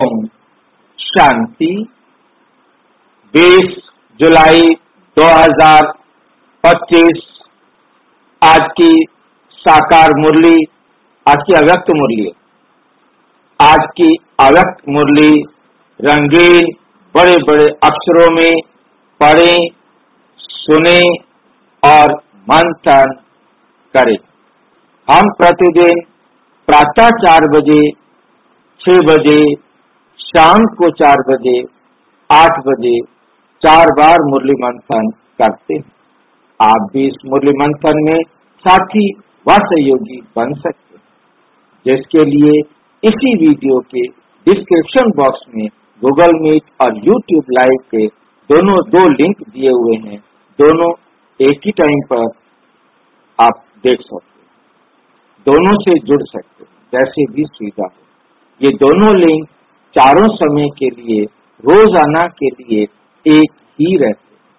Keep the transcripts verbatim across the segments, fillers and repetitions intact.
ओम शांति। बीस जुलाई दो हज़ार पच्चीस आज की साकार मुरली, आज की अव्यक्त मुरली। आज की अव्यक्त मुरली रंगीन बड़े बड़े अक्षरों में पढ़ें, सुने और मंथन करें। हम प्रतिदिन प्रातः चार बजे, छह बजे, शाम को चार बजे, आठ बजे चार बार मुरली मंथन करते हैं। आप भी इस मुरली मंथन में साथी व सहयोगी बन सकते हैं, जिसके लिए इसी वीडियो के डिस्क्रिप्शन बॉक्स में गूगल मीट और यूट्यूब लाइव के दोनों दो लिंक दिए हुए हैं। दोनों एक ही टाइम पर आप देख सकते हैं, दोनों से जुड़ सकते हैं, जैसे भी सुविधा हो। ये दोनों लिंक चारों समय के लिए रोजाना के लिए एक ही रहते हैं।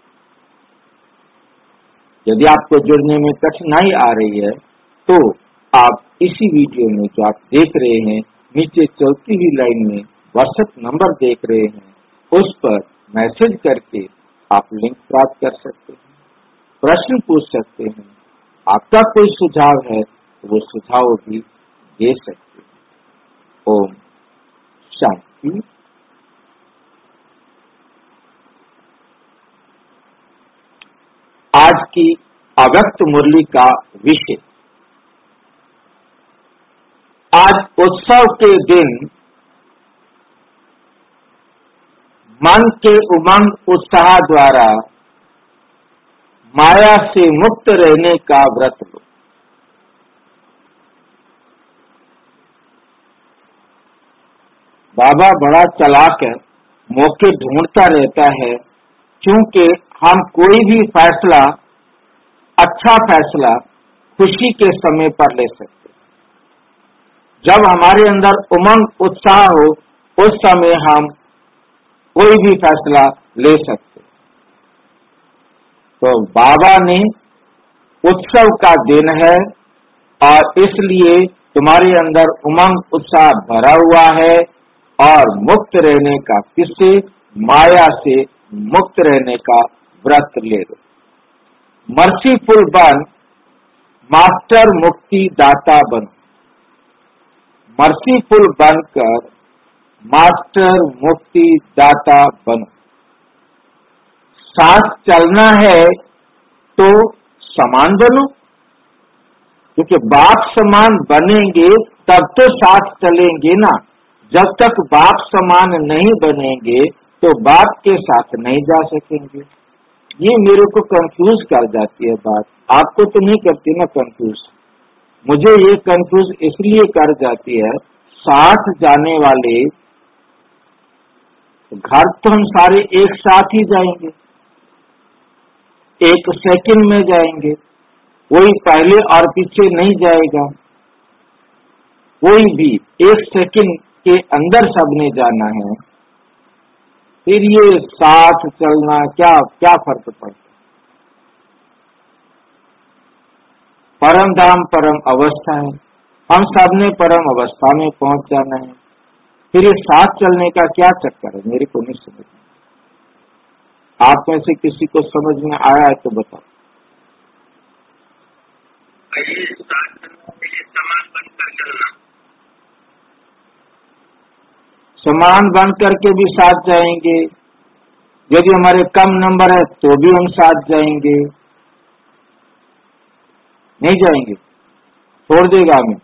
यदि आपको जुड़ने में कठिनाई आ रही है तो आप इसी वीडियो में जो आप देख रहे हैं, नीचे चलती हुई लाइन में व्हाट्सएप नंबर देख रहे हैं, उस पर मैसेज करके आप लिंक प्राप्त कर सकते हैं, प्रश्न पूछ सकते हैं। आपका कोई सुझाव है वो सुझाव भी दे सकते हैं। ओम शांति। आज की अव्यक्त मुरली का विषय, आज उत्सव के दिन मन के उमंग उत्साह द्वारा माया से मुक्त रहने का व्रत लो। बाबा बड़ा चालाक है, मौके ढूंढता रहता है, क्योंकि हम कोई भी फैसला, अच्छा फैसला खुशी के समय पर ले सकते हैं। जब हमारे अंदर उमंग उत्साह हो, उस समय हम कोई भी फैसला ले सकते हैं। तो बाबा ने उत्सव का दिन है और इसलिए तुम्हारे अंदर उमंग उत्साह भरा हुआ है और मुक्त रहने का, किससे? माया से मुक्त रहने का व्रत ले लो। मर्सीफुल बन, मास्टर मुक्ति दाता बनो। मर्सीफुल बनकर मास्टर मुक्ति दाता बनो। सांस चलना है तो समान बनो, क्योंकि बाप समान बनेंगे तब तो साथ चलेंगे ना। जब तक बाप समान नहीं बनेंगे तो बाप के साथ नहीं जा सकेंगे। ये मेरे को कंफ्यूज कर जाती है बात, आपको तो नहीं करती ना कंफ्यूज। मुझे ये कंफ्यूज इसलिए कर जाती है, साथ जाने वाले घर तो हम सारे एक साथ ही जाएंगे, एक सेकंड में जाएंगे, कोई पहले और पीछे नहीं जाएगा। कोई भी एक सेकंड के अंदर सबने जाना है। फिर ये साथ चलना क्या क्या फर्क पड़ता? परम धाम परम अवस्था है, हम सबने परम अवस्था में पहुंच जाना है। फिर ये साथ चलने का क्या चक्कर है? मेरे को नहीं समझ में। आप में से किसी को समझ में आया है तो बताओ। समान बनकर चलना, समान बन करके भी साथ जाएंगे। यदि हमारे कम नंबर है तो भी हम साथ जाएंगे। नहीं जाएंगे, छोड़ देगा हमें।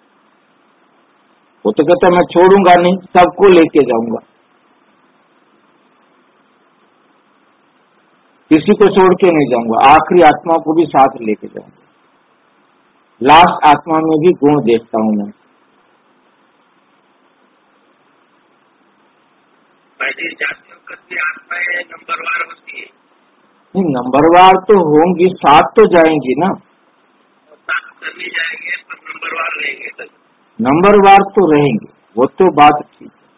वो तो कहता मैं छोड़ूंगा नहीं, सबको लेके जाऊंगा। किसी को छोड़ के नहीं जाऊंगा, आखिरी आत्मा को भी साथ लेके जाऊंगा। लास्ट आत्मा में भी गुण देखता हूं मैं। आत्माएं नंबरवार होती है? नहीं, नंबरवार तो होंगी, साथ तो जाएंगी ना। साथ करनी जाएंगे पर नंबरवार रहेंगे। नंबरवार तो रहेंगे, वो तो बात ठीक है।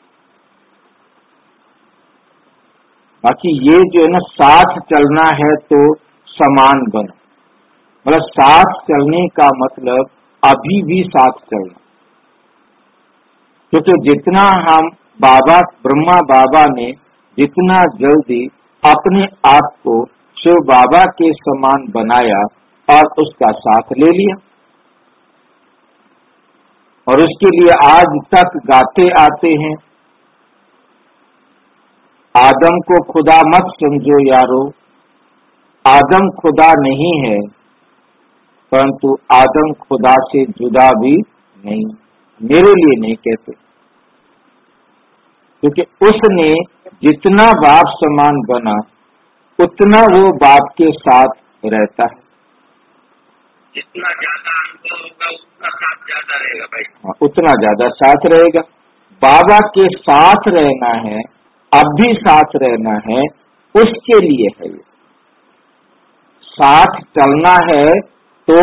बाकी ये जो है ना, साथ चलना है तो समान बनो। मतलब साथ चलने का मतलब अभी भी साथ चलना, क्योंकि जितना हम बाबा ब्रह्मा बाबा ने जितना जल्दी अपने आप को शिव बाबा के समान बनाया और उसका साथ ले लिया, और उसके लिए आज तक गाते आते हैं, आदम को खुदा मत समझो यारो, आदम खुदा नहीं है, परंतु आदम खुदा से जुदा भी नहीं, मेरे लिए नहीं कहते, क्योंकि उसने जितना बाप समान बना उतना वो बाप के साथ रहता है। जितना ज्यादा अनुभव होगा उतना साथ ज्यादा रहेगा भाई। हाँ, उतना ज्यादा साथ रहेगा। बाबा के साथ रहना है, अब भी साथ रहना है, उसके लिए है ये। साथ चलना है तो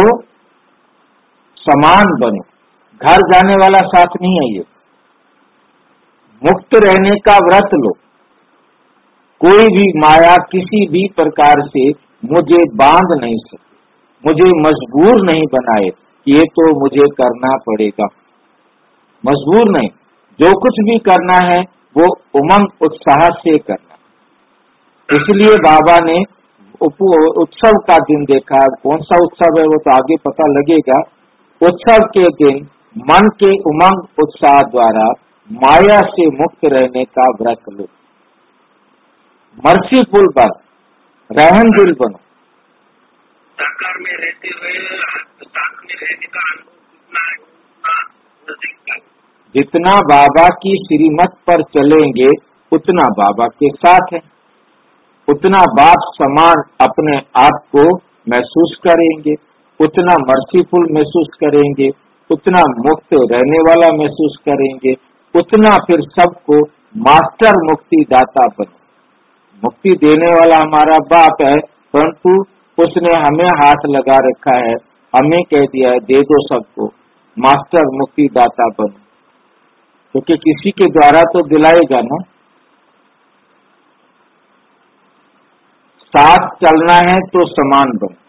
समान बनो, घर जाने वाला साथ नहीं है ये। मुक्त रहने का व्रत लो, कोई भी माया किसी भी प्रकार से मुझे बांध नहीं सके, मुझे मजबूर नहीं बनाए कि ये तो मुझे करना पड़ेगा, मजबूर नहीं, जो कुछ भी करना है वो उमंग उत्साह से करना। इसलिए बाबा ने उत्सव का दिन देखा, कौन सा उत्सव है वो तो आगे पता लगेगा। उत्सव के दिन मन के उमंग उत्साह द्वारा माया से मुक्त रहने का व्रत लो, मर्सीफुल बन, रहम दिल बनो। साकार में रहते हुए साथ में रहने का अनुभव कितना है, उतना जितना बाबा की श्रीमत पर चलेंगे उतना बाबा के साथ है, उतना बाप समान अपने आप को महसूस करेंगे, उतना मर्सीफुल महसूस करेंगे, उतना मुक्त रहने वाला महसूस करेंगे, उतना फिर सबको मास्टर मुक्ति दाता बनो। मुक्ति देने वाला हमारा बाप है, परंतु उसने हमें हाथ लगा रखा है, हमें कह दिया है दे दो सबको, मास्टर मुक्ति दाता बनो, क्योंकि किसी के द्वारा तो दिलाएगा ना। साथ चलना है तो समान बनो,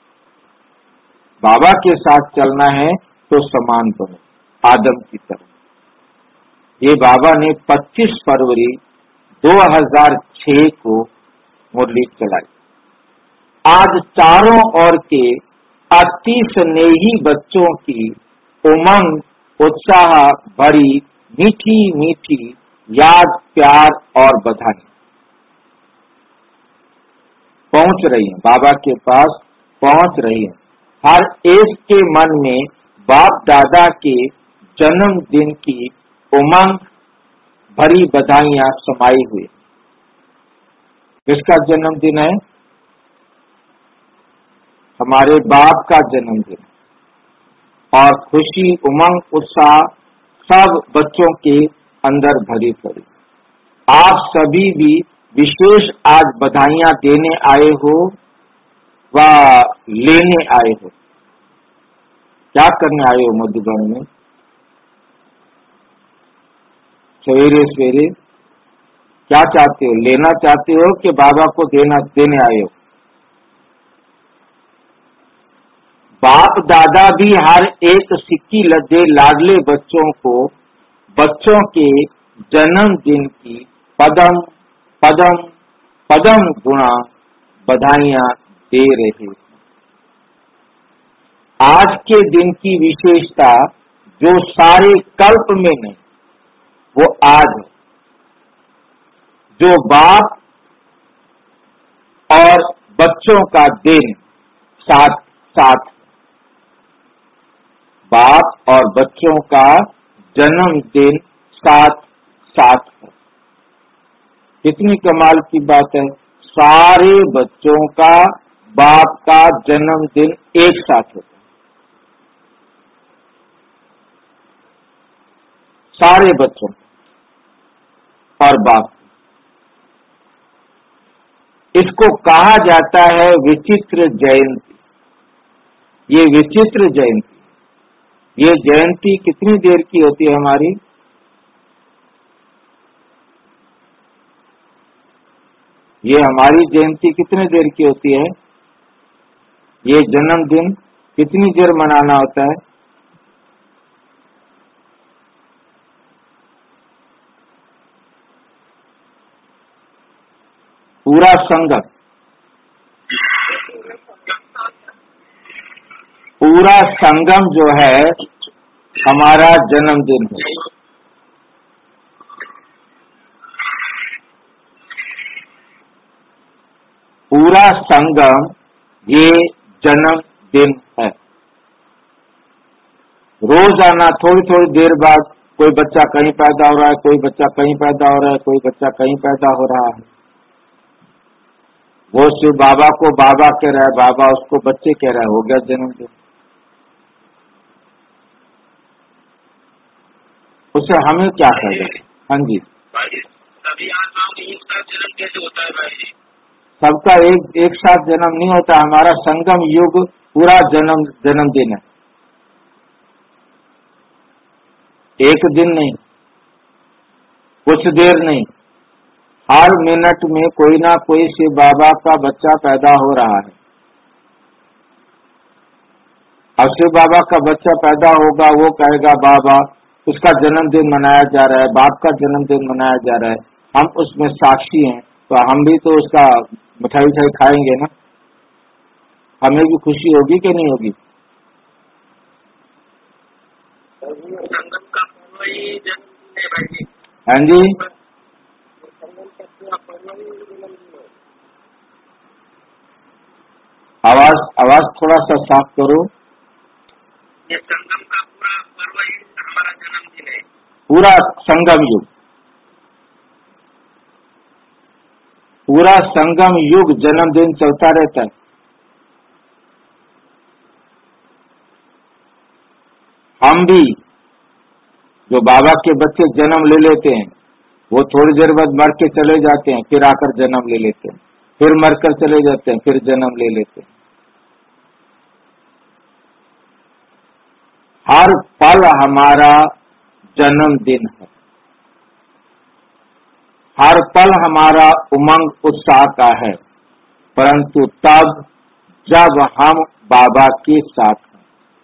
बाबा के साथ चलना है तो समान बनो, आदम की तरह। ये बाबा ने पच्चीस फरवरी दो हज़ार छह को मुरली चलाई। आज चारों ओर के अति स्नेही बच्चों की उमंग उत्साह भरी मीठी मीठी याद, प्यार और बधाई पहुंच रही है, बाबा के पास पहुंच रही है। हर एक के मन में बाप दादा के जन्मदिन की उमंग भरी बधाइयां समाई हुई। किसका जन्मदिन है? हमारे बाप का जन्मदिन, और खुशी उमंग उत्साह सब बच्चों के अंदर भरी पड़ी। आप सभी भी विशेष आज बधाइयां देने आए हो व लेने आए हो। क्या करने आए हो मधुबन में? सवेरे सवेरे क्या चाहते हो? लेना चाहते हो कि बाबा को देना देने आए हो? बाप दादा भी हर एक सिक्की लद्दे लाडले बच्चों को बच्चों के जन्मदिन की पदम पदम पदम गुणा बधाइयां दे रहे। आज के दिन की विशेषता जो सारे कल्प में नहीं, वो आज है। जो बाप और बच्चों का दिन साथ साथ, बाप और बच्चों का जन्मदिन साथ साथ है। कितनी कमाल की बात है, सारे बच्चों का बाप का जन्मदिन एक साथ होता है। सारे बच्चों और बाप, इसको कहा जाता है विचित्र जयंती। ये विचित्र जयंती, ये जयंती कितनी देर की होती है हमारी? ये हमारी जयंती कितने देर की होती है? ये जन्मदिन कितनी देर मनाना होता है? पूरा संगम, पूरा संगम जो है हमारा जन्मदिन है। पूरा संगम ये जन्मदिन है। रोज आना, थोड़ी थोड़ी देर बाद कोई बच्चा कहीं पैदा हो रहा है, कोई बच्चा कहीं पैदा हो रहा है, कोई बच्चा कहीं पैदा हो रहा है। वो शिव बाबा को बाबा कह रहा है, बाबा उसको बच्चे कह रहा है, हो गया जन्मदिन। उससे हमें क्या फायदा? हाँ जी, सभी आत्माओं का एक साथ जन्म कैसे होता है भाई जी? सबका एक एक साथ जन्म नहीं होता। हमारा संगम युग पूरा जन्म जन्मदिन है, एक दिन नहीं, कुछ देर नहीं, हर मिनट में कोई ना कोई शिव बाबा का बच्चा पैदा हो रहा है। अब शिव बाबा का बच्चा पैदा होगा, वो कहेगा बाबा, उसका जन्मदिन मनाया जा रहा है, बाप का जन्मदिन मनाया जा रहा है, हम उसमें साक्षी हैं, तो हम भी तो उसका मिठाई उठाई खाएंगे ना। हमें भी खुशी होगी कि नहीं होगी? संगम का पर्व ही जन्मदिन है भाई जी। हाँ जी, संगम का पूरा पर्व ही जन्मदिन है। आवाज आवाज थोड़ा सा साफ करो। ये संगम का पूरा पर्व ही हमारा जन्मदिन है। पूरा संगम युग, पूरा संगम युग जन्मदिन चलता रहता है। हम भी जो बाबा के बच्चे जन्म ले लेते हैं, वो थोड़ी देर बाद मर के चले जाते हैं, फिर आकर जन्म ले लेते हैं, फिर मरकर चले जाते हैं, फिर जन्म ले लेते हैं। हर पल हमारा जन्मदिन है, हर पल हमारा उमंग उत्साह का है, परंतु तब जब हम बाबा के साथ हैं,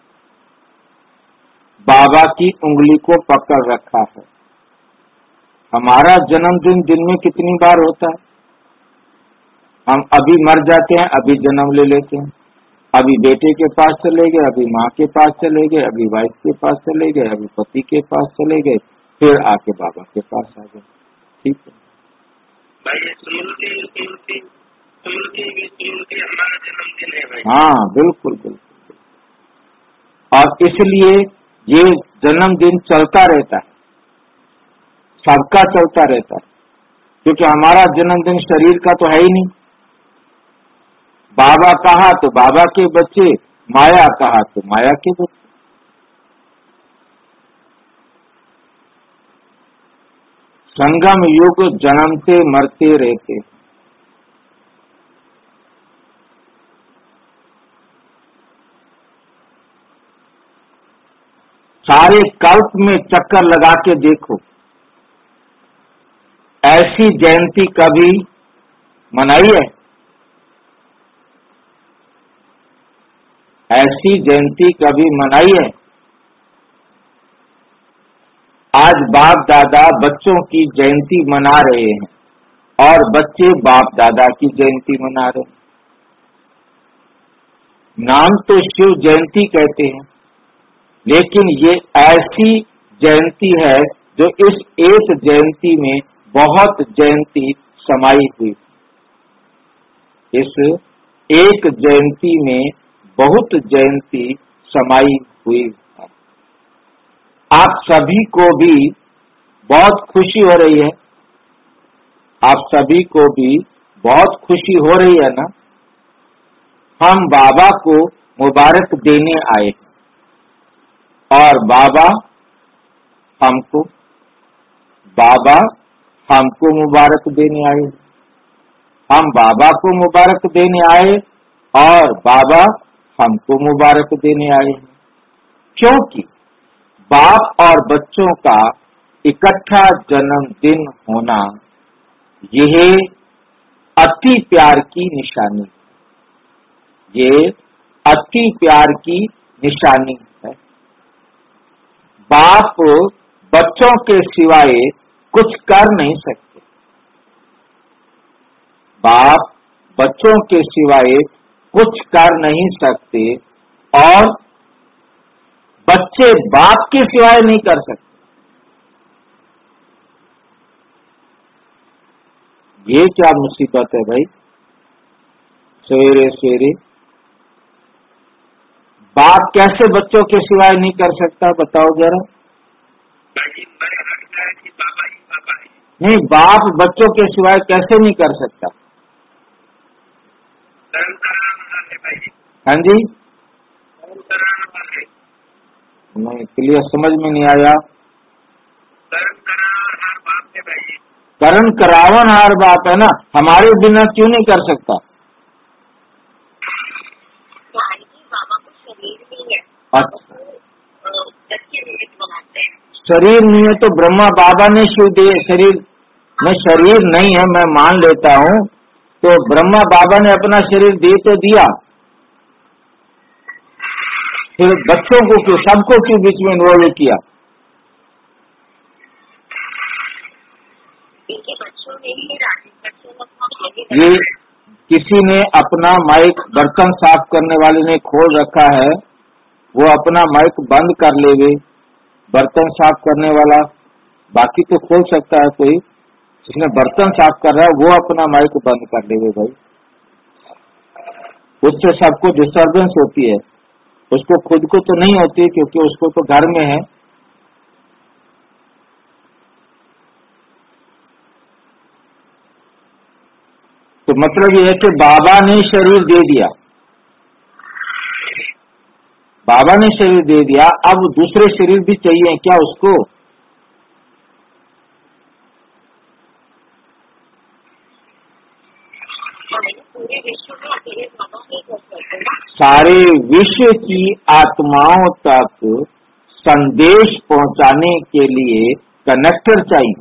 बाबा की उंगली को पकड़ रखा है। हमारा जन्मदिन दिन में कितनी बार होता है? हम अभी मर जाते हैं, अभी जन्म ले लेते हैं, अभी बेटे के पास चले गए, अभी माँ के पास चले गए, अभी वाइफ के पास चले गए, अभी पति के पास चले गए, फिर आके बाबा के पास आ गए। ठीक है भाई, स्मृति स्मृति स्मृति भी स्मृति हमारा जन्मदिन है भाई। हाँ, बिल्कुल बिल्कुल। और इसलिए ये जन्मदिन चलता रहता है, सबका चलता रहता है, क्योंकि हमारा जन्मदिन शरीर का तो है ही नहीं। बाबा कहा तो बाबा के बच्चे, माया कहा तो माया के बच्चे। संगम युग जन्मते मरते रहते। सारे कल्प में चक्कर लगा के देखो, ऐसी जयंती कभी मनाई है? ऐसी जयंती कभी मनाई है? आज बाप दादा बच्चों की जयंती मना रहे हैं और बच्चे बाप दादा की जयंती मना रहे हैं। नाम तो शिव जयंती कहते हैं, लेकिन ये ऐसी जयंती है जो इस एक जयंती में बहुत जयंती समाई हुई। इस एक जयंती में बहुत जयंती समाई हुई है। आप सभी को भी बहुत खुशी हो रही है, आप सभी को भी बहुत खुशी हो रही है ना? हम बाबा को मुबारक देने आए और बाबा हमको बाबा हमको मुबारक देने आए। हम बाबा को मुबारक देने आए और बाबा हमको मुबारक देने आए हैं, क्योंकि बाप और बच्चों का इकट्ठा जन्मदिन होना यह अति प्यार की निशानी, ये अति प्यार की निशानी है। बाप बच्चों के सिवाय कुछ कर नहीं सकते। बाप बच्चों के सिवाय कुछ कर नहीं सकते और बच्चे बाप के सिवाय नहीं कर सकते। ये क्या मुसीबत है भाई। सवेरे सवेरे बाप कैसे बच्चों के सिवाय नहीं कर सकता, बताओ जरा। नहीं, बाप बच्चों के सिवाय कैसे नहीं कर सकता। हाँ जी, नहीं क्लियर समझ में नहीं आया। करण करावन हर बाप है ना, हमारे बिना क्यों नहीं कर सकता। अच्छा, शरीर नहीं है तो ब्रह्मा बाबा ने शिव दे शरीर में शरीर नहीं है, मैं मान लेता हूँ, तो ब्रह्मा बाबा ने अपना शरीर दे तो दिया, फिर बच्चों को क्यों, सबको क्यों बीच में इन्वॉल्व किया। ये किसी ने अपना माइक बर्तन साफ करने वाले ने खोल रखा है, वो अपना माइक बंद कर लेवे, बर्तन साफ करने वाला, बाकी तो खोल सकता है कोई, जिसने बर्तन साफ कर रहा है वो अपना माइक बंद कर लेवे भाई। उससे सबको डिस्टर्बेंस होती है, उसको खुद को तो नहीं होती क्योंकि उसको तो घर में है। तो मतलब ये है कि बाबा ने शरीर दे दिया, बाबा ने शरीर दे दिया, अब दूसरे शरीर भी चाहिए क्या उसको। सारे विश्व की आत्माओं तक संदेश पहुंचाने के लिए कनेक्टर चाहिए,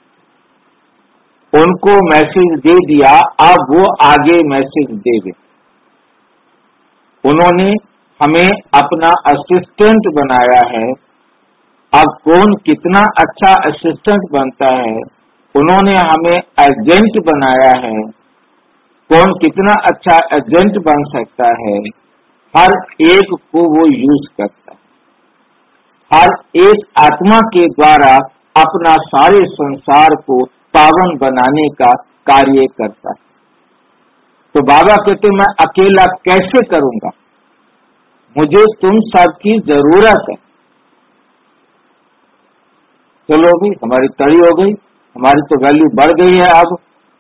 उनको मैसेज दे दिया, अब वो आगे मैसेज देंगे। उन्होंने हमें अपना असिस्टेंट बनाया है, अब कौन कितना अच्छा असिस्टेंट बनता है, उन्होंने हमें एजेंट बनाया है, कौन कितना अच्छा एजेंट बन सकता है, हर एक को वो यूज करता है, हर एक आत्मा के द्वारा अपना सारे संसार को पावन बनाने का कार्य करता है। तो बाबा कहते मैं अकेला कैसे करूंगा, मुझे तुम सबकी जरूरत है। चलो भी हमारी तड़ी हो गई, हमारी तो वैल्यू बढ़ गई है। अब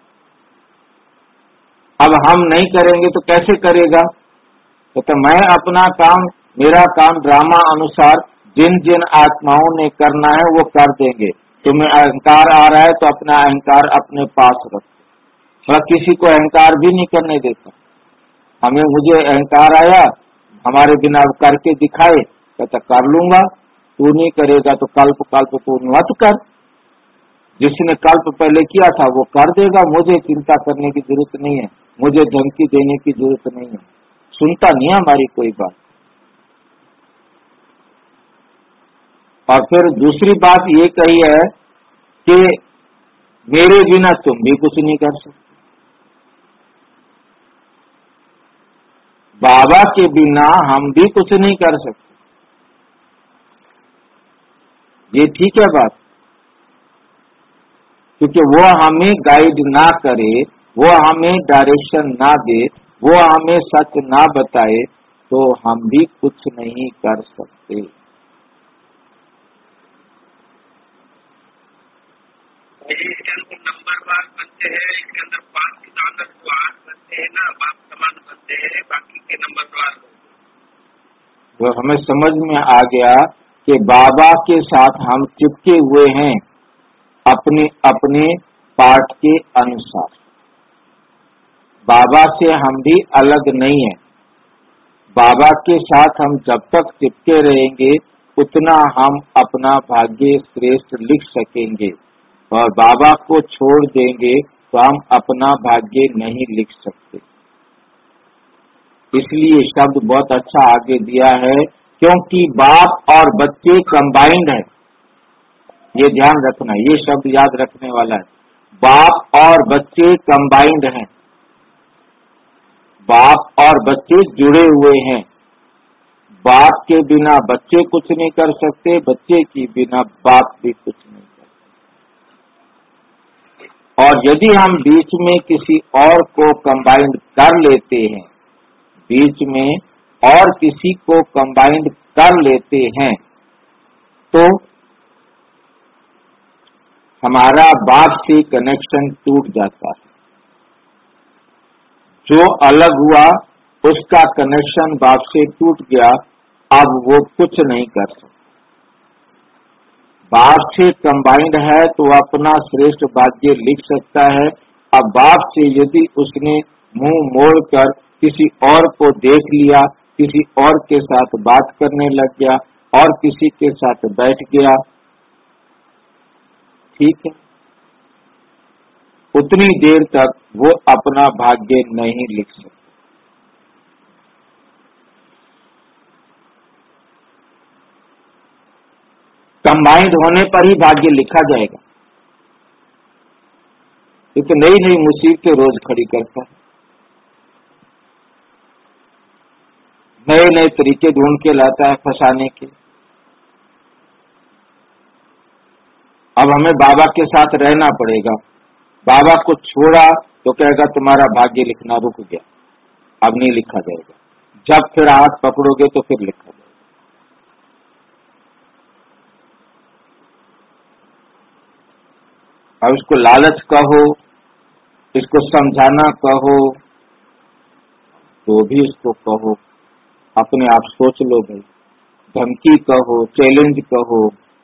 अब हम नहीं करेंगे तो कैसे करेगा। तो, तो मैं अपना काम, मेरा काम ड्रामा अनुसार जिन जिन आत्माओं ने करना है वो कर देंगे। तुम्हें अहंकार आ रहा है तो अपना अहंकार अपने पास रखो, मैं किसी को अहंकार भी नहीं करने देता। हमें मुझे अहंकार आया, हमारे बिना करके दिखाए, कहता कर लूंगा, तू नहीं करेगा तो कल्प कल्प तू मत कर, जिसने कल्प पहले किया था वो कर देगा, मुझे चिंता करने की जरूरत नहीं है, मुझे धमकी देने की जरूरत नहीं है। सुनता नहीं हमारी कोई बात। और फिर दूसरी बात ये कही है कि मेरे बिना तुम भी कुछ नहीं कर सकते, बाबा के बिना हम भी कुछ नहीं कर सकते। ये ठीक है बात, क्योंकि वो हमें गाइड ना करे, वो हमें डायरेक्शन ना दे, वो हमें सच ना बताए तो हम भी कुछ नहीं कर सकते। नंबरवार बनते हैं, इसके अंदर पांच सिद्धांत जो आठ बनते हैं ना, बाप समान बनते हैं, बाकी के नंबरवार। वो हमें समझ में आ गया कि बाबा के साथ हम चिपके हुए हैं अपने अपने पाठ के अनुसार। बाबा से हम भी अलग नहीं है। बाबा के साथ हम जब तक चिपके रहेंगे उतना हम अपना भाग्य श्रेष्ठ लिख सकेंगे, और बाबा को छोड़ देंगे तो हम अपना भाग्य नहीं लिख सकते। इसलिए शब्द बहुत अच्छा आगे दिया है, क्योंकि बाप और बच्चे कंबाइंड है। ये ध्यान रखना, ये शब्द याद रखने वाला है। बाप और बच्चे कंबाइंड हैं, बाप और बच्चे जुड़े हुए हैं। बाप के बिना बच्चे कुछ नहीं कर सकते, बच्चे के बिना बाप भी कुछ नहीं कर सकते। और यदि हम बीच में किसी और को कंबाइंड कर लेते हैं, बीच में और किसी को कंबाइंड कर लेते हैं, तो हमारा बाप से कनेक्शन टूट जाता है। जो अलग हुआ उसका कनेक्शन बाप से टूट गया, अब वो कुछ नहीं कर सकता। बाप से कंबाइंड है तो अपना श्रेष्ठ भाग्य लिख सकता है। अब बाप से यदि उसने मुंह मोड़कर किसी और को देख लिया, किसी और के साथ बात करने लग गया और किसी के साथ बैठ गया, ठीक है, उतनी देर तक वो अपना भाग्य नहीं लिख सकता। कंबाइंड होने पर ही भाग्य लिखा जाएगा। ये तो नई नई मुसीबतें रोज खड़ी करता है, नए नए तरीके ढूंढ के लाता है फंसाने के। अब हमें बाबा के साथ रहना पड़ेगा। बाबा को छोड़ा तो कहेगा तुम्हारा भाग्य लिखना रुक गया, अब नहीं लिखा जाएगा। जब फिर हाथ पकड़ोगे तो फिर लिखा जाएगा। अब इसको लालच कहो, इसको समझाना कहो, तो भी इसको कहो, अपने आप सोच लो भाई। धमकी कहो, चैलेंज कहो,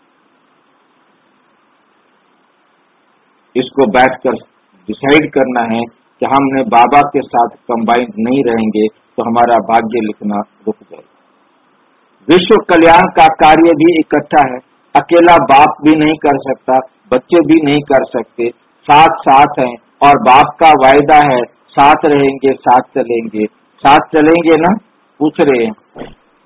इसको बैठकर डिसाइड करना है कि हमने बाबा के साथ कंबाइंड नहीं रहेंगे तो हमारा भाग्य लिखना रुक जाएगा। विश्व कल्याण का कार्य भी इकट्ठा है, अकेला बाप भी नहीं कर सकता, बच्चे भी नहीं कर सकते, साथ साथ हैं। और बाप का वायदा है साथ रहेंगे, साथ चलेंगे, साथ चलेंगे ना, पूछ रहे हैं,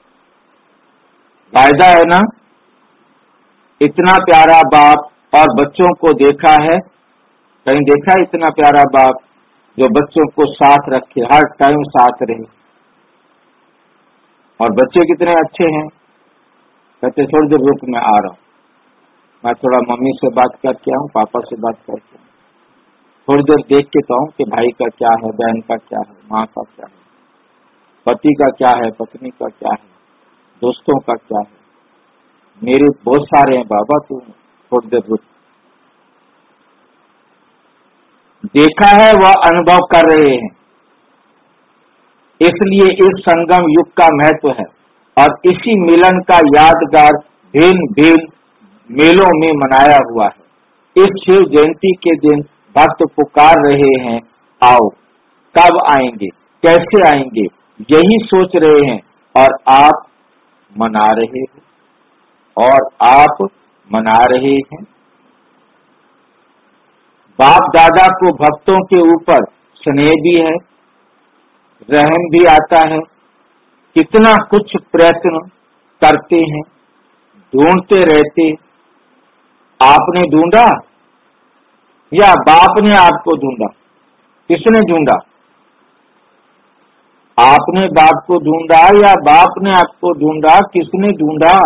वायदा है ना। इतना प्यारा बाप और बच्चों को देखा है, कहीं देखा है इतना प्यारा बाप जो बच्चों को साथ रखे, हर टाइम साथ रहे। और बच्चे कितने अच्छे हैं, कहते थोड़ी देर रुक मैं आ रहा हूं, मैं थोड़ा मम्मी से बात करके आऊं, पापा से बात करके आऊं, थोड़ी देर देख के कहूं कि भाई का क्या है, बहन का क्या है, माँ का क्या है, पति का क्या है, पत्नी का क्या है, दोस्तों का क्या है, मेरे बहुत सारे हैं बाबा, तू थोड़ी देर रुक। देखा है वह अनुभव कर रहे हैं, इसलिए इस संगम युग का महत्व है। और इसी मिलन का यादगार भिन्न भिन्न मेलों में मनाया हुआ है। इस शिव जयंती के दिन भक्त पुकार रहे हैं, आओ, कब आएंगे, कैसे आएंगे, यही सोच रहे हैं। और आप मना रहे हैं, और आप मना रहे हैं। बाप दादा को भक्तों के ऊपर स्नेह भी है, रहम भी आता है। कितना कुछ प्रयत्न करते हैं, ढूंढते रहते। आपने ढूंढा या बाप ने आपको ढूंढा? किसने ढूंढा? आपने बाप को ढूंढा या बाप ने आपको ढूंढा? किसने ढूंढा?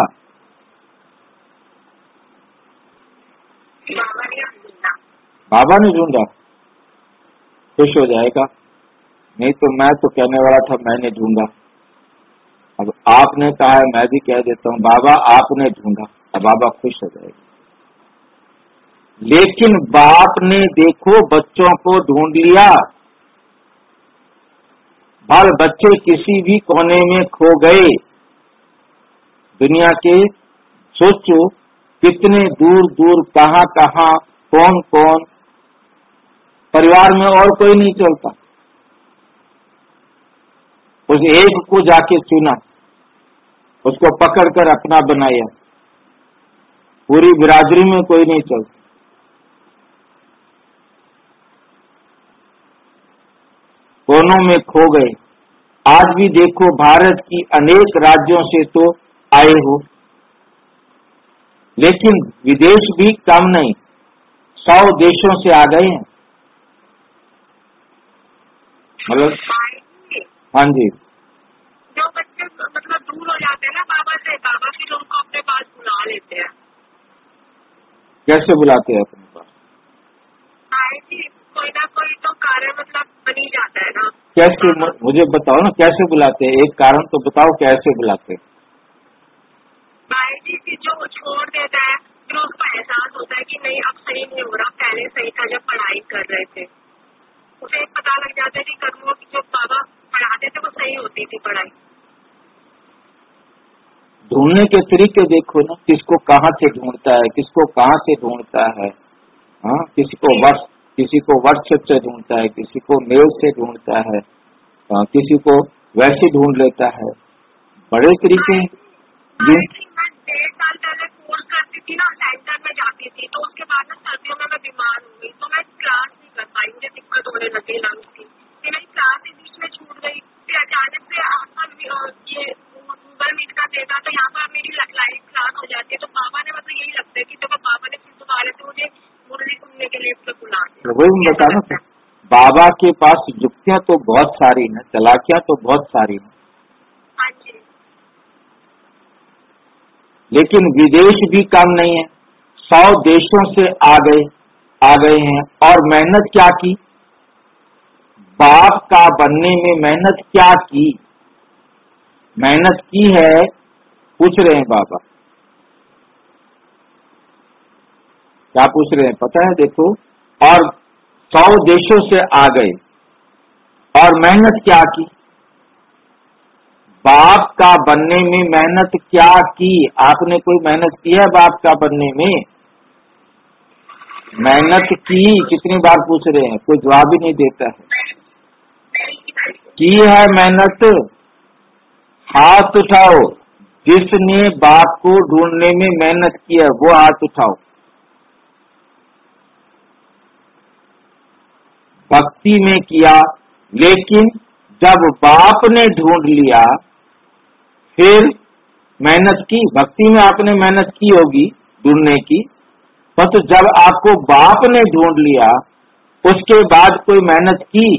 बाबा ने ढूंढा। खुश हो जाएगा। नहीं तो मैं तो कहने वाला था मैंने ढूंढा। अब आपने कहा है, मैं भी कह देता हूँ बाबा आपने ढूंढा। अब बाबा खुश हो जाएगा। लेकिन बाप ने देखो बच्चों को ढूंढ लिया। भल बच्चे किसी भी कोने में खो गए दुनिया के, सोचो कितने दूर दूर, कहां कहां, कौन कौन, परिवार में और कोई नहीं चलता। उस एक को जाके चुना, उसको पकड़कर अपना बनाया। पूरी बिरादरी में कोई नहीं चलता। कोनों में खो गए। आज भी देखो भारत की अनेक राज्यों से तो आए हो, लेकिन विदेश भी कम नहीं, सौ देशों से आ गए हैं। मतलब हाँ जी। जो बच्चे मतलब दूर हो जाते हैं ना बाबा से, बाबा फिर उनको अपने पास बुला लेते हैं। कैसे बुलाते हैं अपने पास? आए जी, कोई ना कोई तो कारण मतलब बन ही जाता है ना। कैसे, मुझे बताओ ना कैसे बुलाते हैं, एक कारण तो बताओ कैसे बुलाते हैं। भाई जी की जो छोड़ देता है फिर उसको एहसास होता है कि नहीं अब सही नहीं हो रहा, पहले सही था जब पढ़ाई कर रहे थे। उसे पता लग जाता है कि कदमों की जो बाबा पढ़ाते थे वो सही होती थी पढ़ाई। ढूंढने के तरीके देखो ना, किसको कहाँ से ढूंढता है, किसको कहाँ से ढूंढता है। हाँ, किसी को वर्ष किसी को व्हाट्सएप से ढूंढता है, किसी को मेल से ढूंढता है, आ, किसी को वैसे ढूंढ लेता है। बड़े तरीके हैं। मैं डेढ़ साल पहले कोर्स करती थी ना, सेंटर में जाती थी, तो उसके बाद में सर्दियों में मैं बीमार हो गई तो मैं क्लास नहीं कर पाई, मुझे दिक्कत होने लगी लंग्स की। फिर मेरी क्लास ही बीच में छूट गई। फिर अचानक से आपका ये गूगल मीट का देता तो यहाँ पर मेरी लाइव क्लास हो जाती है। तो बाबा ने मतलब यही लगता है कि जब बाबा ने फिर दोबारा से मुझे मुरली सुनने के लिए उसको बुला दिया। वही बता ना, बाबा के पास युक्तियां तो बहुत सारी हैं, चालाकियां तो बहुत सारी हैं, हाँ जी, लेकिन विदेश भी कम नहीं है। सौ देशों से आ गए आ गए हैं और मेहनत क्या की, बाप का बनने में मेहनत क्या की, मेहनत की है, पूछ रहे हैं बाबा। क्या पूछ रहे हैं पता है? देखो, और सौ देशों से आ गए और मेहनत क्या की, बाप का बनने में मेहनत क्या की। आपने कोई मेहनत की है बाप का बनने में? मेहनत की? कितनी बार पूछ रहे हैं, कोई जवाब ही नहीं देता है। की है मेहनत? हाथ उठाओ, जिसने बाप को ढूंढने में मेहनत की है वो हाथ उठाओ। भक्ति में किया, लेकिन जब बाप ने ढूंढ लिया फिर मेहनत की। भक्ति में आपने मेहनत की होगी ढूंढने की, तो जब आपको बाप ने ढूंढ लिया उसके बाद कोई मेहनत की?